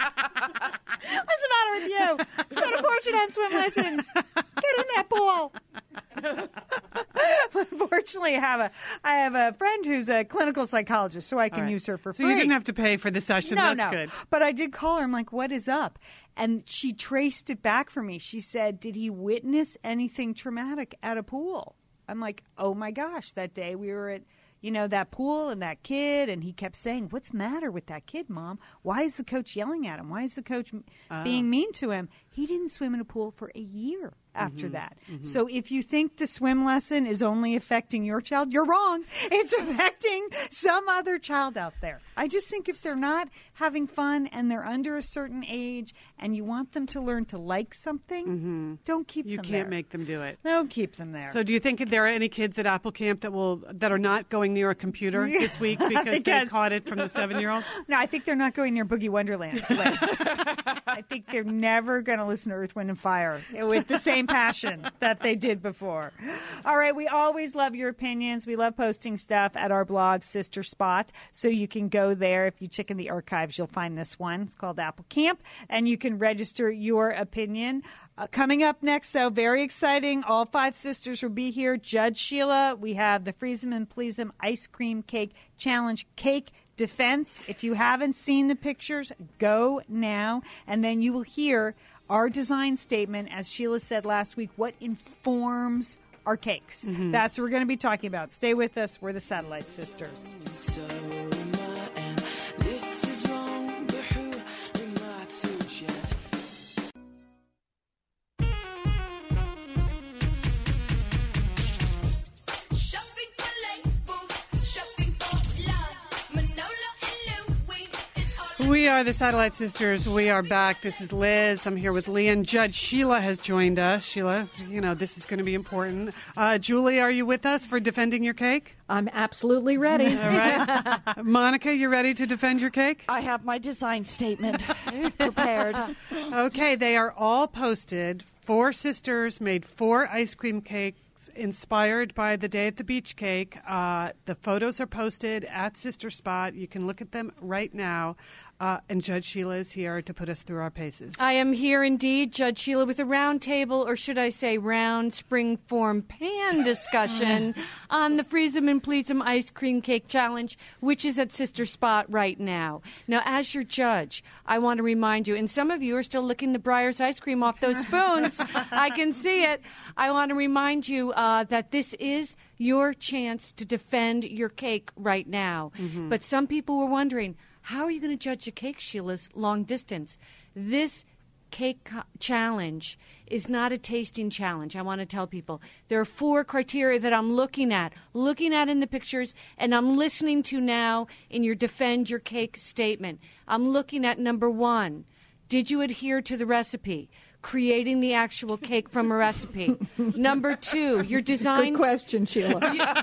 What's the matter with you? Spend a fortune on swim lessons. Get in that pool. Unfortunately, I have a I have a friend who's a clinical psychologist, so I can right. use her for So free. you didn't have to pay for the session. No, That's no. good. But I did call her. I'm like, what is up? And she traced it back for me. She said, did he witness anything traumatic at a pool? I'm like, oh my gosh, that day we were at, you know, that pool and that kid, and he kept saying, what's the matter with that kid, Mom? Why is the coach yelling at him? Why is the coach Oh. being mean to him? He didn't swim in a pool for a year after Mm-hmm. that. So if you think the swim lesson is only affecting your child, you're wrong. It's affecting some other child out there. I just think if they're not having fun and they're under a certain age and you want them to learn to like something, don't keep You them can't there. make them do it. Don't keep them there. So do you think there are any kids at Apple Camp that will that are not going near a computer this week because, they Because- caught it from the seven-year-old? No, I think they're not going near Boogie Wonderland. Liz. I think they're never going to listen to Earth, Wind, and Fire with the same passion that they did before. All right, we always love your opinions. We love posting stuff at our blog, Sister Spot, so you can go there. If you check in the archives, you'll find this one. It's called Apple Camp, and you can register your opinion. Uh, coming up next, so very exciting. All five sisters will be here. Judge Sheila, we have the Freeze 'em and Please 'em Ice Cream Cake Challenge Cake Defense. If you haven't seen the pictures, go now, and then you will hear our design statement, as Sheila said last week, what informs our cakes. Mm-hmm. That's what we're going to be talking about. Stay with us. We're the Satellite Sisters. So am I, and this is wrong, but who am I to judge? Shopping for labels, shopping for love. Manolo and Louis, it's all We are the Satellite Sisters. We are back. This is Liz. I'm here with Leanne. Judge Sheila has joined us. Sheila, you know, this is going to be important. Uh, Julie, are you with us for defending your cake? I'm absolutely ready. All right. Monica, you ready to defend your cake? I have my design statement prepared. Okay, they are all posted. Four sisters made four ice cream cakes inspired by the Day at the Beach cake. Uh, the photos are posted at Sister Spot. You can look at them right now. Uh, and Judge Sheila is here to put us through our paces. I am here indeed, Judge Sheila, with a round table, or should I say round spring form pan discussion on the Freeze 'em and Please 'em Ice Cream Cake Challenge, which is at Sister Spot right now. Now, as your judge, I want to remind you, and some of you are still licking the Breyers ice cream off those spoons. I can see it. I want to remind you uh, that this is your chance to defend your cake right now. Mm-hmm. But some people were wondering, how are you going to judge a cake, Sheila's long distance? This cake co- challenge is not a tasting challenge. I want to tell people there are four criteria that I'm looking at, looking at in the pictures, and I'm listening to now in your defend your cake statement. I'm looking at number one. Did you adhere to the recipe? Creating the actual cake from a recipe. Number two, your design. Good question, Sheila.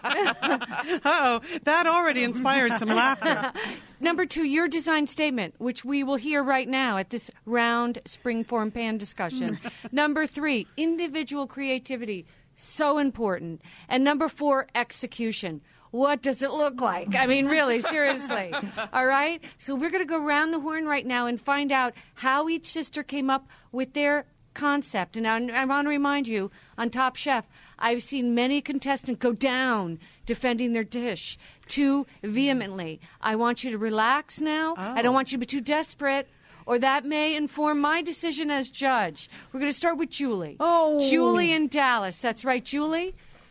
Uh-oh, that already inspired some laughter. Number two, your design statement, which we will hear right now at this round spring form pan discussion. Number three, individual creativity, so important. And number four, execution. What does it look like? I mean, really, seriously. All right? So we're going to go around the horn right now and find out how each sister came up with their concept. And I, I want to remind you, on Top Chef, I've seen many contestants go down defending their dish too vehemently. I want you to relax now. Oh. I don't want you to be too desperate, or that may inform my decision as judge. We're going to start with Julie. Oh. Julie in Dallas. That's right, Julie.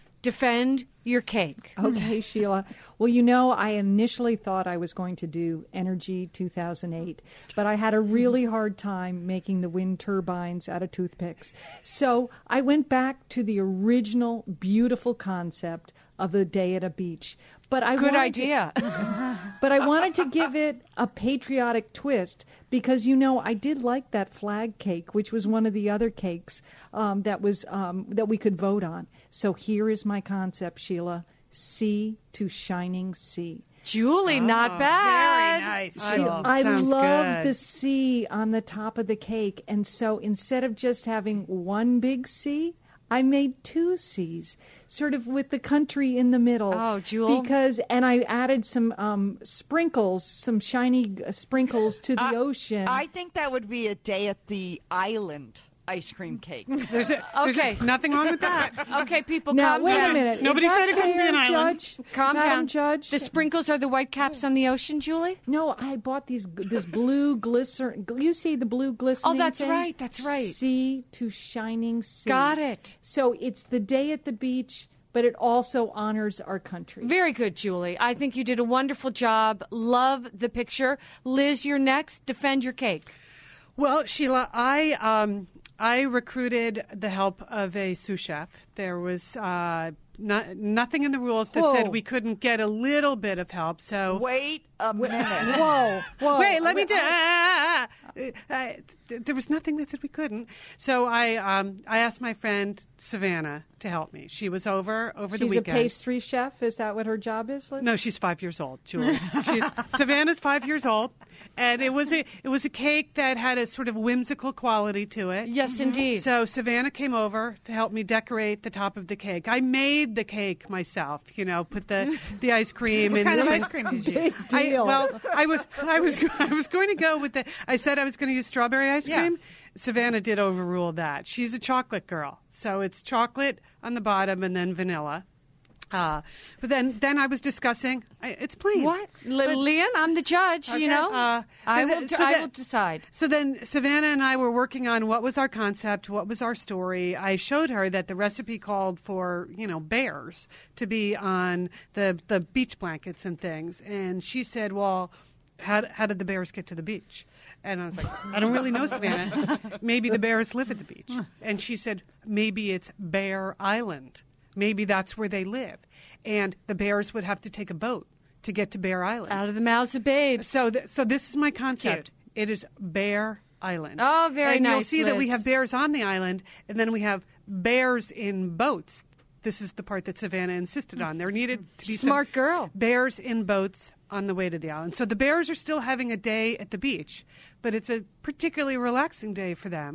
Defend your cake. Okay, Sheila. Well, you know, I initially thought I was going to do Energy two thousand eight, but I had a really hard time making the wind turbines out of toothpicks. So I went back to the original beautiful concept of the Day at a Beach. But I Good wanted idea. To, but I wanted to give it a patriotic twist because, you know, I did like that flag cake, which was one of the other cakes um, that was um, that we could vote on. So here is my concept, Sheila. Sea to shining sea. Julie, not Oh, bad. Very nice. I- Sheila. I Sounds love good. the sea on the top of the cake. And so instead of just having one big sea, I made two C's, sort of with the country in the middle. Oh, Jewel. Because, and I added some um, sprinkles, some shiny uh, sprinkles to the I- ocean. I think that would be a Day at the Island ice cream cake. There's, a, there's Okay. a, nothing wrong with that. Okay, people, now, calm wait down. a minute. Nobody Is that said it couldn't be fair, an island. Judge? Calm Madam down. Judge? The sprinkles are the white caps on the ocean, Julie? No, I bought these this blue glycerin. You see the blue glistening Oh, that's thing? right, that's right. Sea to shining sea. Got it. So it's the Day at the Beach, but it also honors our country. Very good, Julie. I think you did a wonderful job. Love the picture. Liz, you're next. Defend your cake. Well, Sheila, I um, I recruited the help of a sous chef. There was uh, not, nothing in the rules that Whoa. said we couldn't get a little bit of help. So Wait a minute. Whoa, whoa. wait, let me do. I- Ah, ah, ah. Uh, th- there was nothing that said we couldn't. So I um, I asked my friend Savannah to help me. She was over over the She's a weekend. pastry chef. Is that what her job is, Liz? No, she's five years old, Julie. She's, Savannah's five years old, and it was a it was a cake that had a sort of whimsical quality to it. Yes, indeed. So Savannah came over to help me decorate the top of the cake. I made the cake myself. You know, put the the ice cream What in. kind of the- ice cream did you? Big I, deal. well, I was I was I was going to go with the. I said I was going to use strawberry ice Yeah. cream. Savannah did overrule that. She's a chocolate girl, so it's chocolate on the bottom and then vanilla. Uh, but then, then I was discussing. I, it's plain. What? Lillian, I'm the judge, Okay, you know. uh, I, then- will, so I that- will decide. So then Savannah and I were working on what was our concept, what was our story. I showed her that the recipe called for, you know, bears to be on the, the beach blankets and things. And she said, well, how, how did the bears get to the beach? And I was like, I don't really know, Savannah. Maybe the bears live at the beach. And she said, maybe it's Bear Island. Maybe that's where they live. And the bears would have to take a boat to get to Bear Island. Out of the mouths of babes. So, th- so this is my concept. cute. It is Bear Island. Oh, very and nice, you'll see that we Liz. have bears on the island, and then we have bears in boats. This is the part that Savannah insisted on. There needed to be some Smart girl. bears in boats on the way to the island. So the bears are still having a day at the beach, but it's a particularly relaxing day for them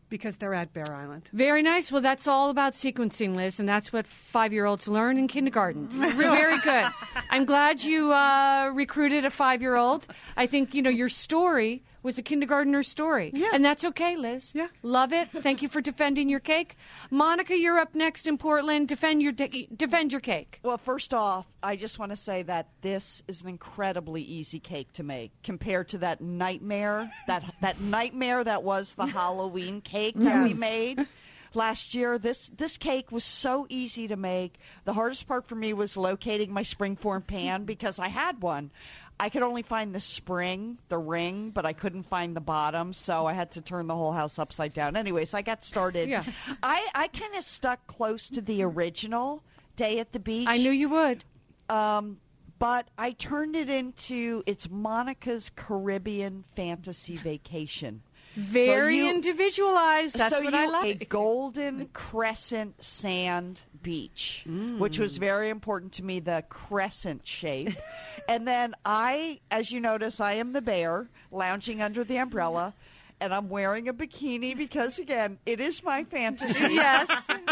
because they're at Bear Island. Very nice. Well, that's all about sequencing, Liz, and that's what five-year-olds learn in kindergarten. So very good. I'm glad you uh, recruited a five-year-old. I think, you know, your story was a kindergartner's story. Yeah. And that's okay, Liz. Yeah. Love it. Thank you for defending your cake. Monica, you're up next in Portland. Defend your de- defend your cake. Well, first off, I just want to say that this is an incredibly easy cake to make compared to that nightmare, that that nightmare that was the Halloween cake that we Yes. made last year. This this cake was so easy to make. The hardest part for me was locating my springform pan because I had one. I could only find the spring, the ring, but I couldn't find the bottom, so I had to turn the whole house upside down. Anyways, I got started. Yeah. I, I kind of stuck close to the original Day at the Beach. I knew you would. Um, but I turned it into it's Monica's Caribbean Fantasy Vacation. Very you- individualized. That's so what you I love. a golden crescent sand beach, which was very important to me, the crescent shape. And then I, as you notice, I am the bear lounging under the umbrella, and I'm wearing a bikini because, again, it is my fantasy. Yes.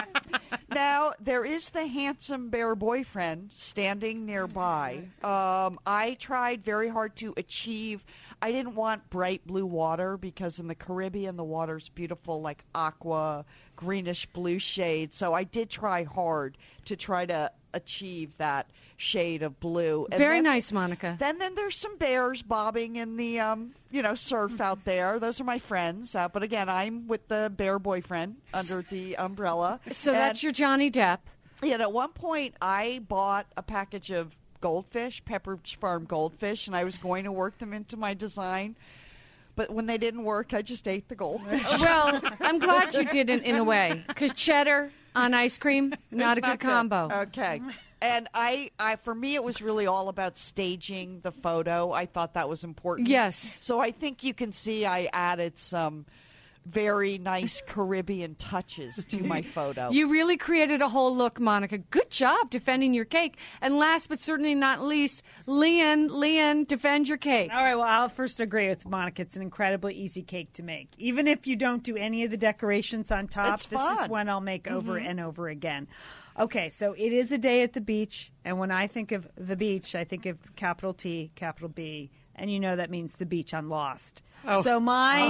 Now, there is the handsome bear boyfriend standing nearby. Um, I tried very hard to achieve, I didn't want bright blue water because in the Caribbean, the water's beautiful, like aqua, greenish blue shade. So I did try hard to try to achieve that shade of blue. And Very then- nice, Monica. Then, then there's some bears bobbing in the, um, you know, surf out there. Those are my friends. Uh, but again, I'm with the bear boyfriend under the umbrella. So And- that's your Johnny Depp. Yeah, and at one point, I bought a package of goldfish, Pepperidge Farm goldfish, and I was going to work them into my design. But when they didn't work, I just ate the goldfish. Well, I'm glad you did it in a way, because cheddar on ice cream, not a It's good combo. Okay. And I, I, for me, it was really all about staging the photo. I thought that was important. Yes. So I think you can see I added some very nice Caribbean touches to my photo. You really created a whole look, Monica. Good job defending your cake. And last but certainly not least, Leanne, Leanne, defend your cake. All right, well, I'll first agree with Monica. It's an incredibly easy cake to make. Even if you don't do any of the decorations on top, It's this is fun. one I'll make over and over again. Okay, so it is a day at the beach, and when I think of the beach, I think of capital T, capital B, and you know that means the beach on Lost. So mine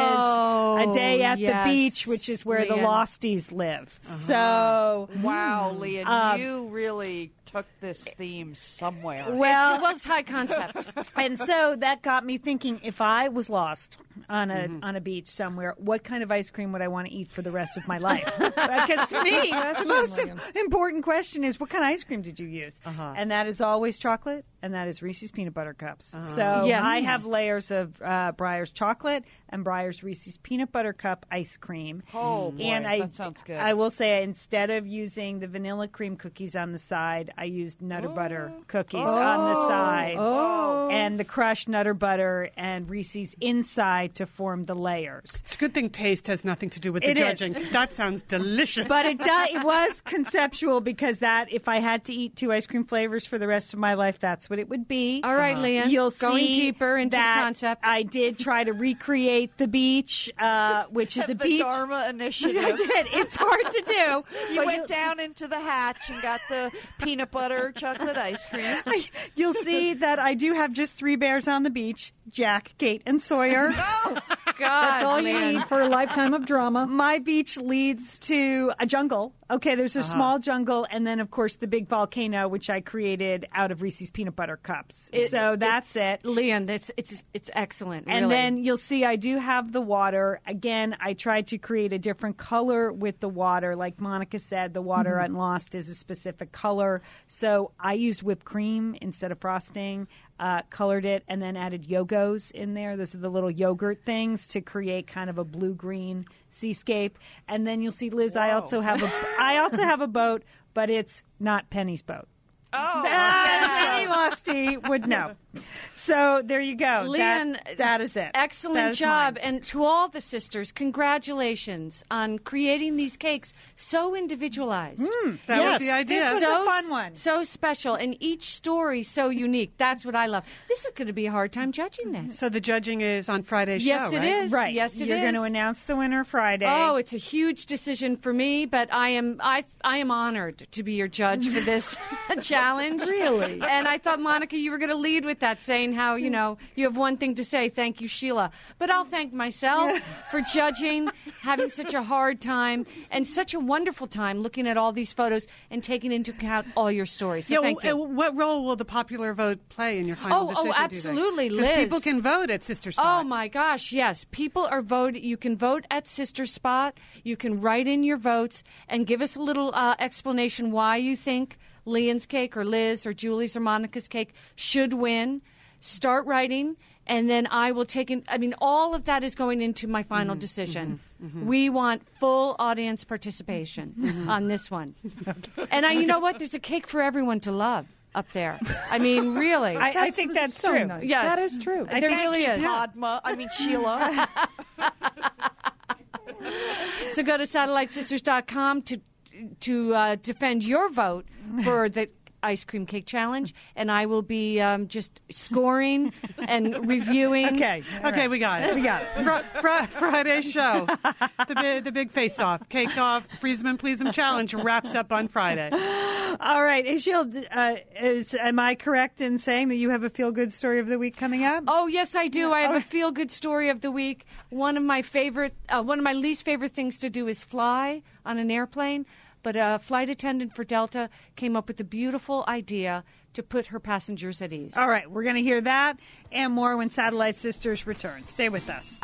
Oh, is a day at yes, the beach, which is where the Leanne. Losties live. So, Wow, Leanne, Um, you really took this theme somewhere. well, Well, it's high concept. and so that got me thinking: if I was lost on a Mm-hmm. on a beach somewhere, what kind of ice cream would I want to eat for the rest of my life? Because to me, the most important question is, what kind of ice cream did you use? Uh-huh. And that is always chocolate, and that is Reese's peanut butter cups. So Yes. I have layers of uh, Breyer's chocolate and Breyer's Reese's peanut butter cup ice cream. Oh, boy, and I, that sounds good. I will say, instead of using the vanilla cream cookies on the side, I used Nutter Butter cookies on the side. Oh. And the crushed Nutter Butter and Reese's inside to form the layers. It's a good thing taste has nothing to do with the It is. judging, because that sounds delicious. But it, do, it was conceptual because that, if I had to eat two ice cream flavors for the rest of my life, that's what it would be. All right, Leanne. You'll going see deeper into that the concept. I did try to recreate the beach, uh, which is a the beach. Dharma Initiative. I did. It's hard to do. You but went you'll- down into the hatch and got the peanut butter chocolate ice cream. You'll see that I do have just three bears on the beach: Jack, Kate, and Sawyer. God, That's all you Leanne. need for a lifetime of drama. My beach leads to a jungle. Okay, there's a Uh-huh. small jungle, and then, of course, the big volcano, which I created out of Reese's peanut butter cups. It- so that's it's- it. Leanne, it's it's it's excellent. And really. then you'll see I do have the water. Again, I tried to create a different color with the water. Like Monica said, the water Mm-hmm. on Lost is a specific color. So I used whipped cream instead of frosting, uh, colored it, and then added Yogos in there. Those are the little yogurt things to create kind of a blue-green seascape. And then you'll see, Liz, I also have a I also have a boat, but it's not Penny's boat. Oh, That is Any lostee would know. So there you go. Leanne, that, that is it. Excellent That is job. mine. And to all the sisters, congratulations on creating these cakes so individualized. That Yes, was the idea. this was so a fun one. So special. And each story so unique. That's what I love. This is going to be a hard time judging this. So the judging is on Friday's Yes, show, it right? is. Right. Yes, it You're going to is. announce the winner Friday. Oh, it's a huge decision for me, but I am I I am honored to be your judge for this challenge. Really? And I thought, Monica, you were going to lead with that, saying how, you know, you have one thing to say, thank you, Sheila. But I'll thank myself for judging, having such a hard time, and such a wonderful time looking at all these photos and taking into account all your stories. So Yeah, thank well, you. uh, what role will the popular vote play in your final Oh, oh, decision? absolutely, Because Liz. people can vote at Sister Spot. Oh my gosh, yes. People are vote. You can vote at Sister Spot. You can write in your votes and give us a little uh, explanation why you think Leanne's cake or Liz or Julie's or Monica's cake should win. Start writing, and then I will take in. I mean, all of that is going into my final decision. We want full audience participation on this one. And I, you know what? There's a cake for everyone to love up there. I mean, really. I, I think that's so true. nice. Yes. That is true. There really is. Padma, I mean Sheila. So go to satellite sisters dot com to to uh, defend your vote for the ice cream cake challenge, and I will be um, just scoring and reviewing. Okay. Okay, we got it. We got it. Fri- fri- Friday's show, the big, the big face-off, caked off, freeze 'em and please 'em challenge wraps up on Friday. All right. Hey, Sheila, uh, is, am I correct in saying that you have a feel-good story of the week coming up? Oh yes, I do. I have a feel-good story of the week. One of my favorite, uh, one of my least favorite things to do is fly on an airplane. But a flight attendant for Delta came up with a beautiful idea to put her passengers at ease. All right. We're going to hear that and more when Satellite Sisters return. Stay with us.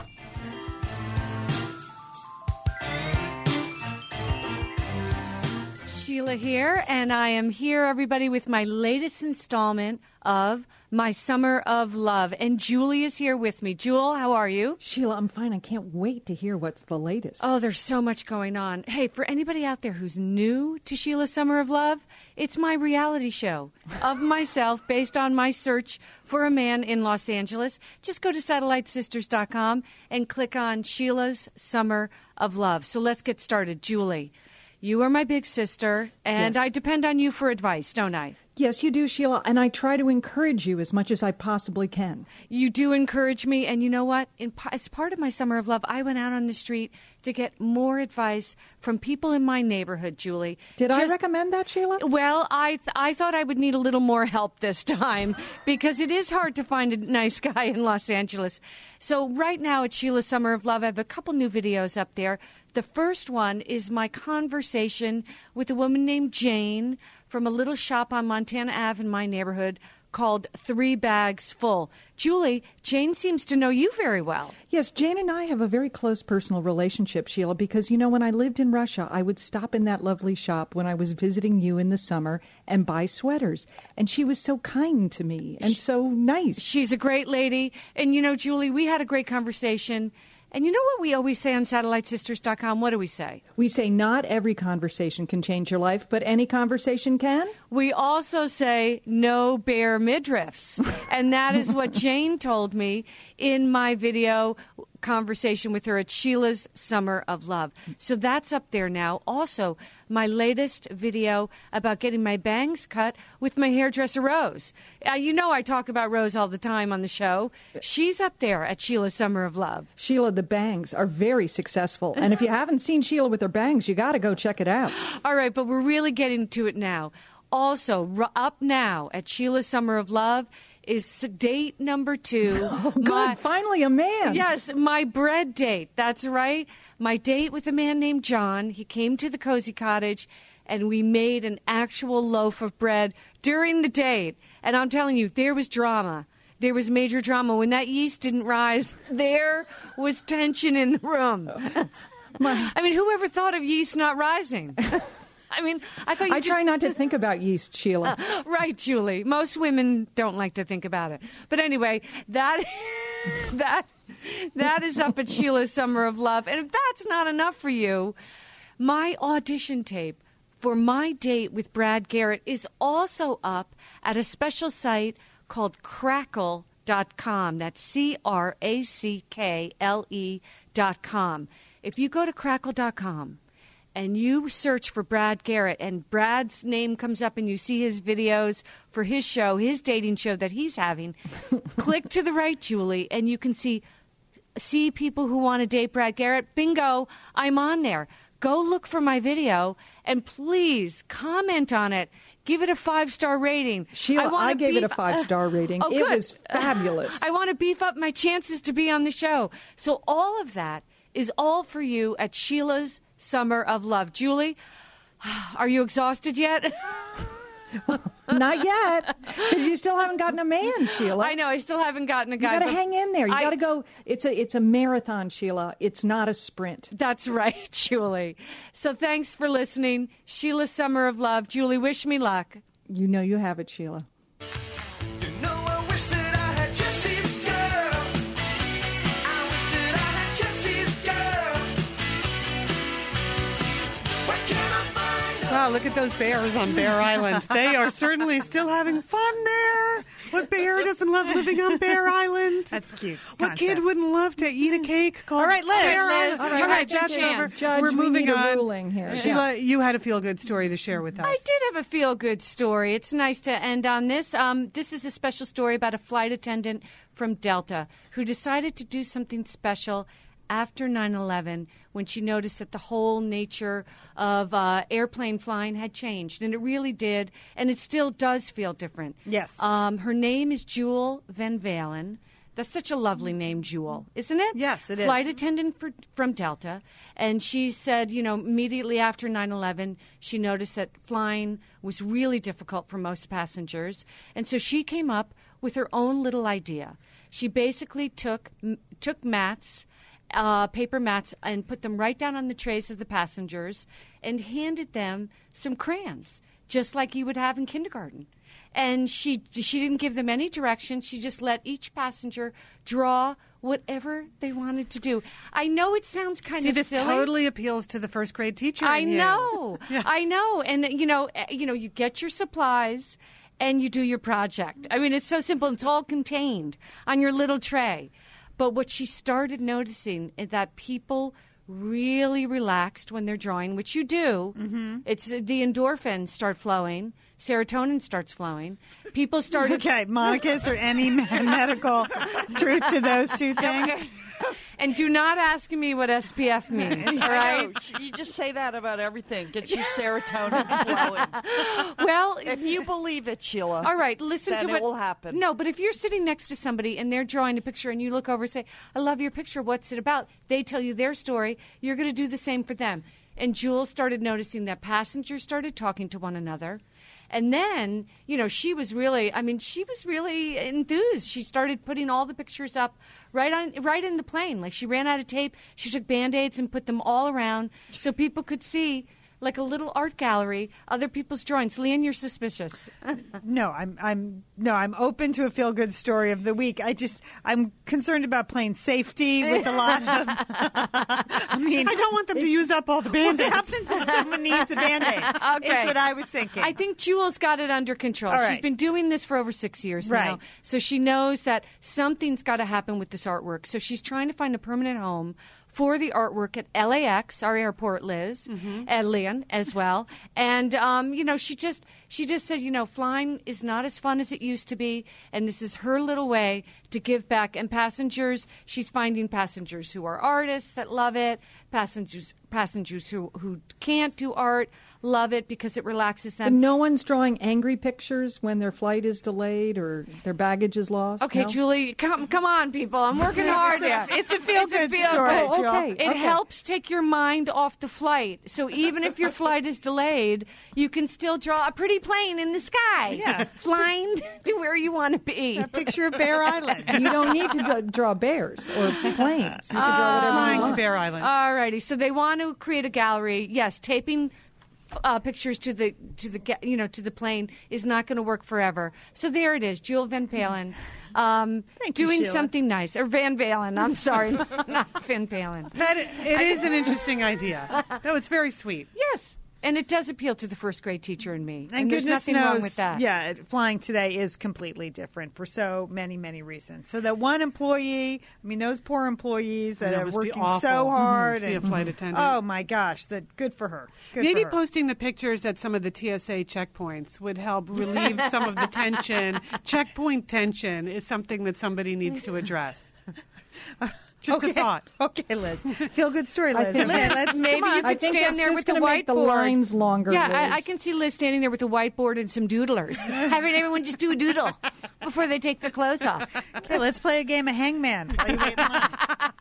Sheila here, and I am here, everybody, with my latest installment of My Summer of Love. And Julie is here with me. Jewel, how are you? Sheila, I'm fine. I can't wait to hear what's the latest. Oh, there's so much going on. Hey, for anybody out there who's new to Sheila's Summer of Love, it's my reality show of myself based on my search for a man in Los Angeles. Just go to satellite sisters dot com and click on Sheila's Summer of Love. So let's get started. Julie, you are my big sister, and Yes. I depend on you for advice, don't I? Yes, you do, Sheila, and I try to encourage you as much as I possibly can. You do encourage me, and you know what? In, as part of my Summer of Love, I went out on the street to get more advice from people in my neighborhood, Julie. Did I Just- recommend that, Sheila? Well, I th- I thought I would need a little more help this time because it is hard to find a nice guy in Los Angeles. So right now at Sheila's Summer of Love, I have a couple new videos up there. The first one is my conversation with a woman named Jane from a little shop on Montana Ave in my neighborhood called Three Bags Full. Julie, Jane seems to know you very well. Yes, Jane and I have a very close personal relationship, Sheila, because, you know, when I lived in Russia, I would stop in that lovely shop when I was visiting you in the summer and buy sweaters. And she was so kind to me and so nice. She's a great lady. And, you know, Julie, we had a great conversation. And you know what we always say on satellite sisters dot com? What do we say? We say not every conversation can change your life, but any conversation can. We also say no bare midriffs. And that is what Jane told me in my video conversation with her at Sheila's Summer of Love. So that's up there now. Also, my latest video about getting my bangs cut with my hairdresser Rose. Uh, you know I talk about Rose all the time on the show. She's up there at Sheila's Summer of Love. Sheila, the bangs are very successful. And if you haven't seen Sheila with her bangs, you got to go check it out. All right, but we're really getting to it now. Also, r- up now at Sheila's Summer of Love is date number two. Oh, good. Finally a man. Yes, my bread date. That's right. My date with a man named John. He came to the Cozy Cottage, and we made an actual loaf of bread during the date. And I'm telling you, there was drama. There was major drama. When that yeast didn't rise, there was tension in the room. I mean, who ever thought of yeast not rising? I mean, I thought you I just... try not to think about yeast, Sheila. Uh, right, Julie. Most women don't like to think about it. But anyway, that that that is up at Sheila's Summer of Love. And if that's not enough for you, my audition tape for My Date with Brad Garrett is also up at a special site called crackle dot com. That's C R A C K L E dot com. If you go to crackle dot com and you search for Brad Garrett and Brad's name comes up and you see his videos for his show, his dating show that he's having, click to the right, Julie, and you can see see people who want to date Brad Garrett. Bingo, I'm on there. Go look for my video and please comment on it. Give it a five-star rating. Sheila, I, I gave beef- it a five-star rating. Oh, it good. was fabulous. I want to beef up my chances to be on the show. So all of that is all for you at Sheila's Summer of Love. Julie, are you exhausted yet? Not yet, because you still haven't gotten a man, Sheila. I know, I still haven't gotten a You guy. got to but hang in there. You I- got to go. It's a it's a marathon, Sheila. It's not a sprint. That's right, Julie. So thanks for listening. Sheila's Summer of Love. Julie, wish me luck. You know you have it, Sheila. You know, I wish that I had Jesse's girl. I wish that I had Jesse's girl. Where can I find her? Wow, look at those bears on Bear Island. They are certainly still having fun there. What bear doesn't love living on Bear Island? That's cute. What concept. kid wouldn't love to eat a cake called All right, Liz, Bear Liz, Island? you All had right, your Judge, chance. over. Judge, We're we moving need a on. ruling here. Sheila, you had a feel-good story to share with us. I did have a feel-good story. It's nice to end on this. Um, this is a special story about a flight attendant from Delta who decided to do something special after nine eleven when she noticed that the whole nature of uh, airplane flying had changed. And it really did. And it still does feel different. Yes. Um, her name is Jewel Van Valen. That's such a lovely name, Jewel, isn't it? Yes, it is. Flight attendant for, from Delta. And she said, you know, immediately after nine eleven, she noticed that flying was really difficult for most passengers. And so she came up with her own little idea. She basically took m- took mats, uh, paper mats, and put them right down on the trays of the passengers and handed them some crayons, just like you would have in kindergarten. And she she didn't give them any direction. She just let each passenger draw whatever they wanted to do. I know it sounds kind See, of this silly. totally appeals to the first grade teacher. I in you. know. Yes. I know. And you know, eh, you know, you get your supplies and you do your project. I mean, it's so simple. It's all contained on your little tray. But what she started noticing is that people really relaxed when they're drawing, which you do. Mm-hmm. It's the endorphins start flowing, serotonin starts flowing. People started. Okay, Monica, is there any medical truth to those two things? And do not ask me what S P F means, all I right? know. You just say that about everything. Gets your serotonin flowing. Well, If you believe it, Sheila. all right, listen then to it what will happen. No, but if you're sitting next to somebody and they're drawing a picture and you look over and say, "I love your picture. What's it about?" They tell you their story. You're going to do the same for them. And Jules started noticing that passengers started talking to one another. And then, you know, she was really, I mean, she was really enthused. She started putting all the pictures up right on, right in the plane. Like she ran out of tape. She took Band-Aids and put them all around so people could see, like a little art gallery, other people's drawings. Leanne, you're suspicious. No, I'm I'm no, I'm open to a feel good story of the week. I just I'm concerned about plane safety with a lot of I mean I don't want them to use up all the what Band-Aids. happens if someone needs a band-aid? Okay. Is what I was thinking. I think Jewel's got it under control. All She's right. been doing this for over six years Right. now. So she knows that something's got to happen with this artwork. So she's trying to find a permanent home for the artwork at L A X, our airport, Liz, and Leon as well. And, um, you know, she just she just said, you know, flying is not as fun as it used to be. And this is her little way to give back. And passengers, she's finding passengers who are artists that love it, passengers passengers who, who can't do art love it because it relaxes them. And no one's drawing angry pictures when their flight is delayed or their baggage is lost. Okay, no? Julie, come come on, people. I'm working hard it's, here. a, it's a feel good feel- story. Oh, Jill. okay. It helps take your mind off the flight. So even if your flight is delayed, you can still draw a pretty plane in the sky, Yeah. flying to where you want to be. A picture of Bear Island. You don't need to draw, draw bears or planes. You can draw whatever you Flying to want. Bear Island. All righty. So they want to create a gallery. Yes, taping uh, pictures to the to the ga- you know to the plane is not going to work forever. So there it is, Jewel Van Palen. Um, Thank you, doing Sheila. something nice, or Van Valen. I'm sorry, not Van Palen. That it is an interesting idea. No, it's very sweet. Yes. And it does appeal to the first grade teacher in me. And, And, there's goodness nothing knows, wrong with that. Yeah, flying today is completely different for so many, many reasons. So that one employee, I mean, those poor employees that I know, it are must be working awful. so hard. Mhm, to be a and- flight attendant. Oh my gosh, that good for her. Good Maybe for her. posting the pictures at some of the T S A checkpoints would help relieve some of the tension. Checkpoint tension is something that somebody needs to address. Just okay. a thought. Okay, Liz. Feel good story, I Liz. think Okay, Liz, let's maybe come on. you I could think stand that's there just with the gonna make the whiteboard. lines longer, Yeah, I, Liz. I can see Liz standing there with the whiteboard and some doodlers, having everyone just do a doodle before they take their clothes off. Okay, let's play a game of hangman. While you wait in line.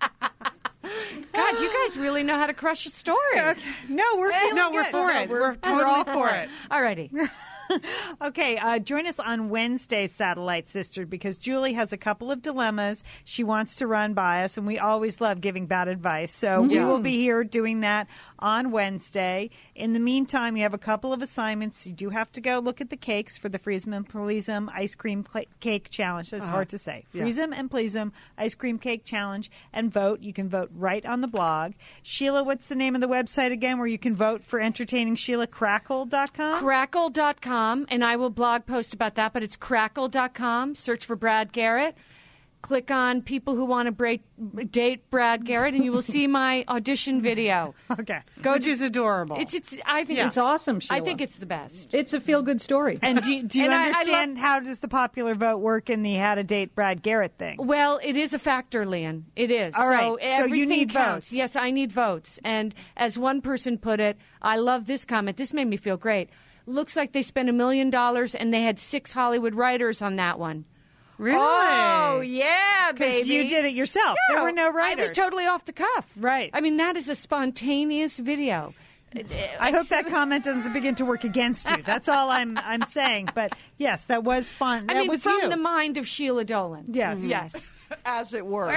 God, you guys really know how to crush a story. Okay. No, we're feeling No, we're good. for No, it. We're totally all for it. Alrighty. Okay, uh, join us on Wednesday, Satellite Sister, because Julie has a couple of dilemmas she wants to run by us, and we always love giving bad advice. So we Yeah. will be here doing that on Wednesday. In the meantime, you have a couple of assignments. You do have to go look at the cakes for the Freeze 'em and Please 'em Ice Cream cl- Cake Challenge. That's Uh-huh. hard to say. Yeah. Freeze 'em and Please 'em Ice Cream Cake Challenge, and vote. You can vote right on the blog. Sheila, what's the name of the website again where you can vote for Entertaining Sheila? Crackle dot com? Crackle dot com, and I will blog post about that, but it's crackle dot com. Search for Brad Garrett. Click on people who want to break, date Brad Garrett, and you will see my audition video. Okay. Go Which to- is adorable. It's, it's, I think It's awesome, Sheila. I think it's the best. It's a feel-good story. And do, do you And I- I understand love- how does the popular vote work in the how to date Brad Garrett thing? Well, it is a factor, Leon. It is. All right. So, So you everything need counts. votes. Yes, I need votes. And as one person put it, I love this comment. This made me feel great. Looks like they spent a million dollars and they had six Hollywood writers on that one. Really? Oh, yeah, Because baby. you did it yourself. There were no writers. I was totally off the cuff. Right. I mean, that is a spontaneous video. I hope that comment doesn't begin to work against you. That's all I'm I'm saying. But yes, that was spon- I that mean, was from you. the mind of Sheila Dolan. Yes. Yes. As it were.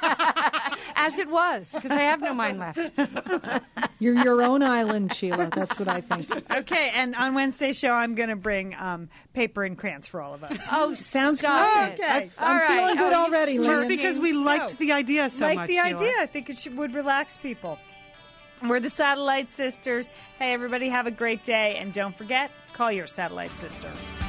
As it was, because I have no mind left. You're your own island, Sheila. That's what I think. Okay, and on Wednesday's show, I'm going to bring um, paper and crayons for all of us. Oh, Sounds stop great. it. Okay. All I'm right. feeling good Oh, you already, smirking. Just because we liked No. the idea so like much. the Sheila. idea. I think it should, would relax people. We're the Satellite Sisters. Hey, everybody, have a great day. And don't forget, call your Satellite Sister.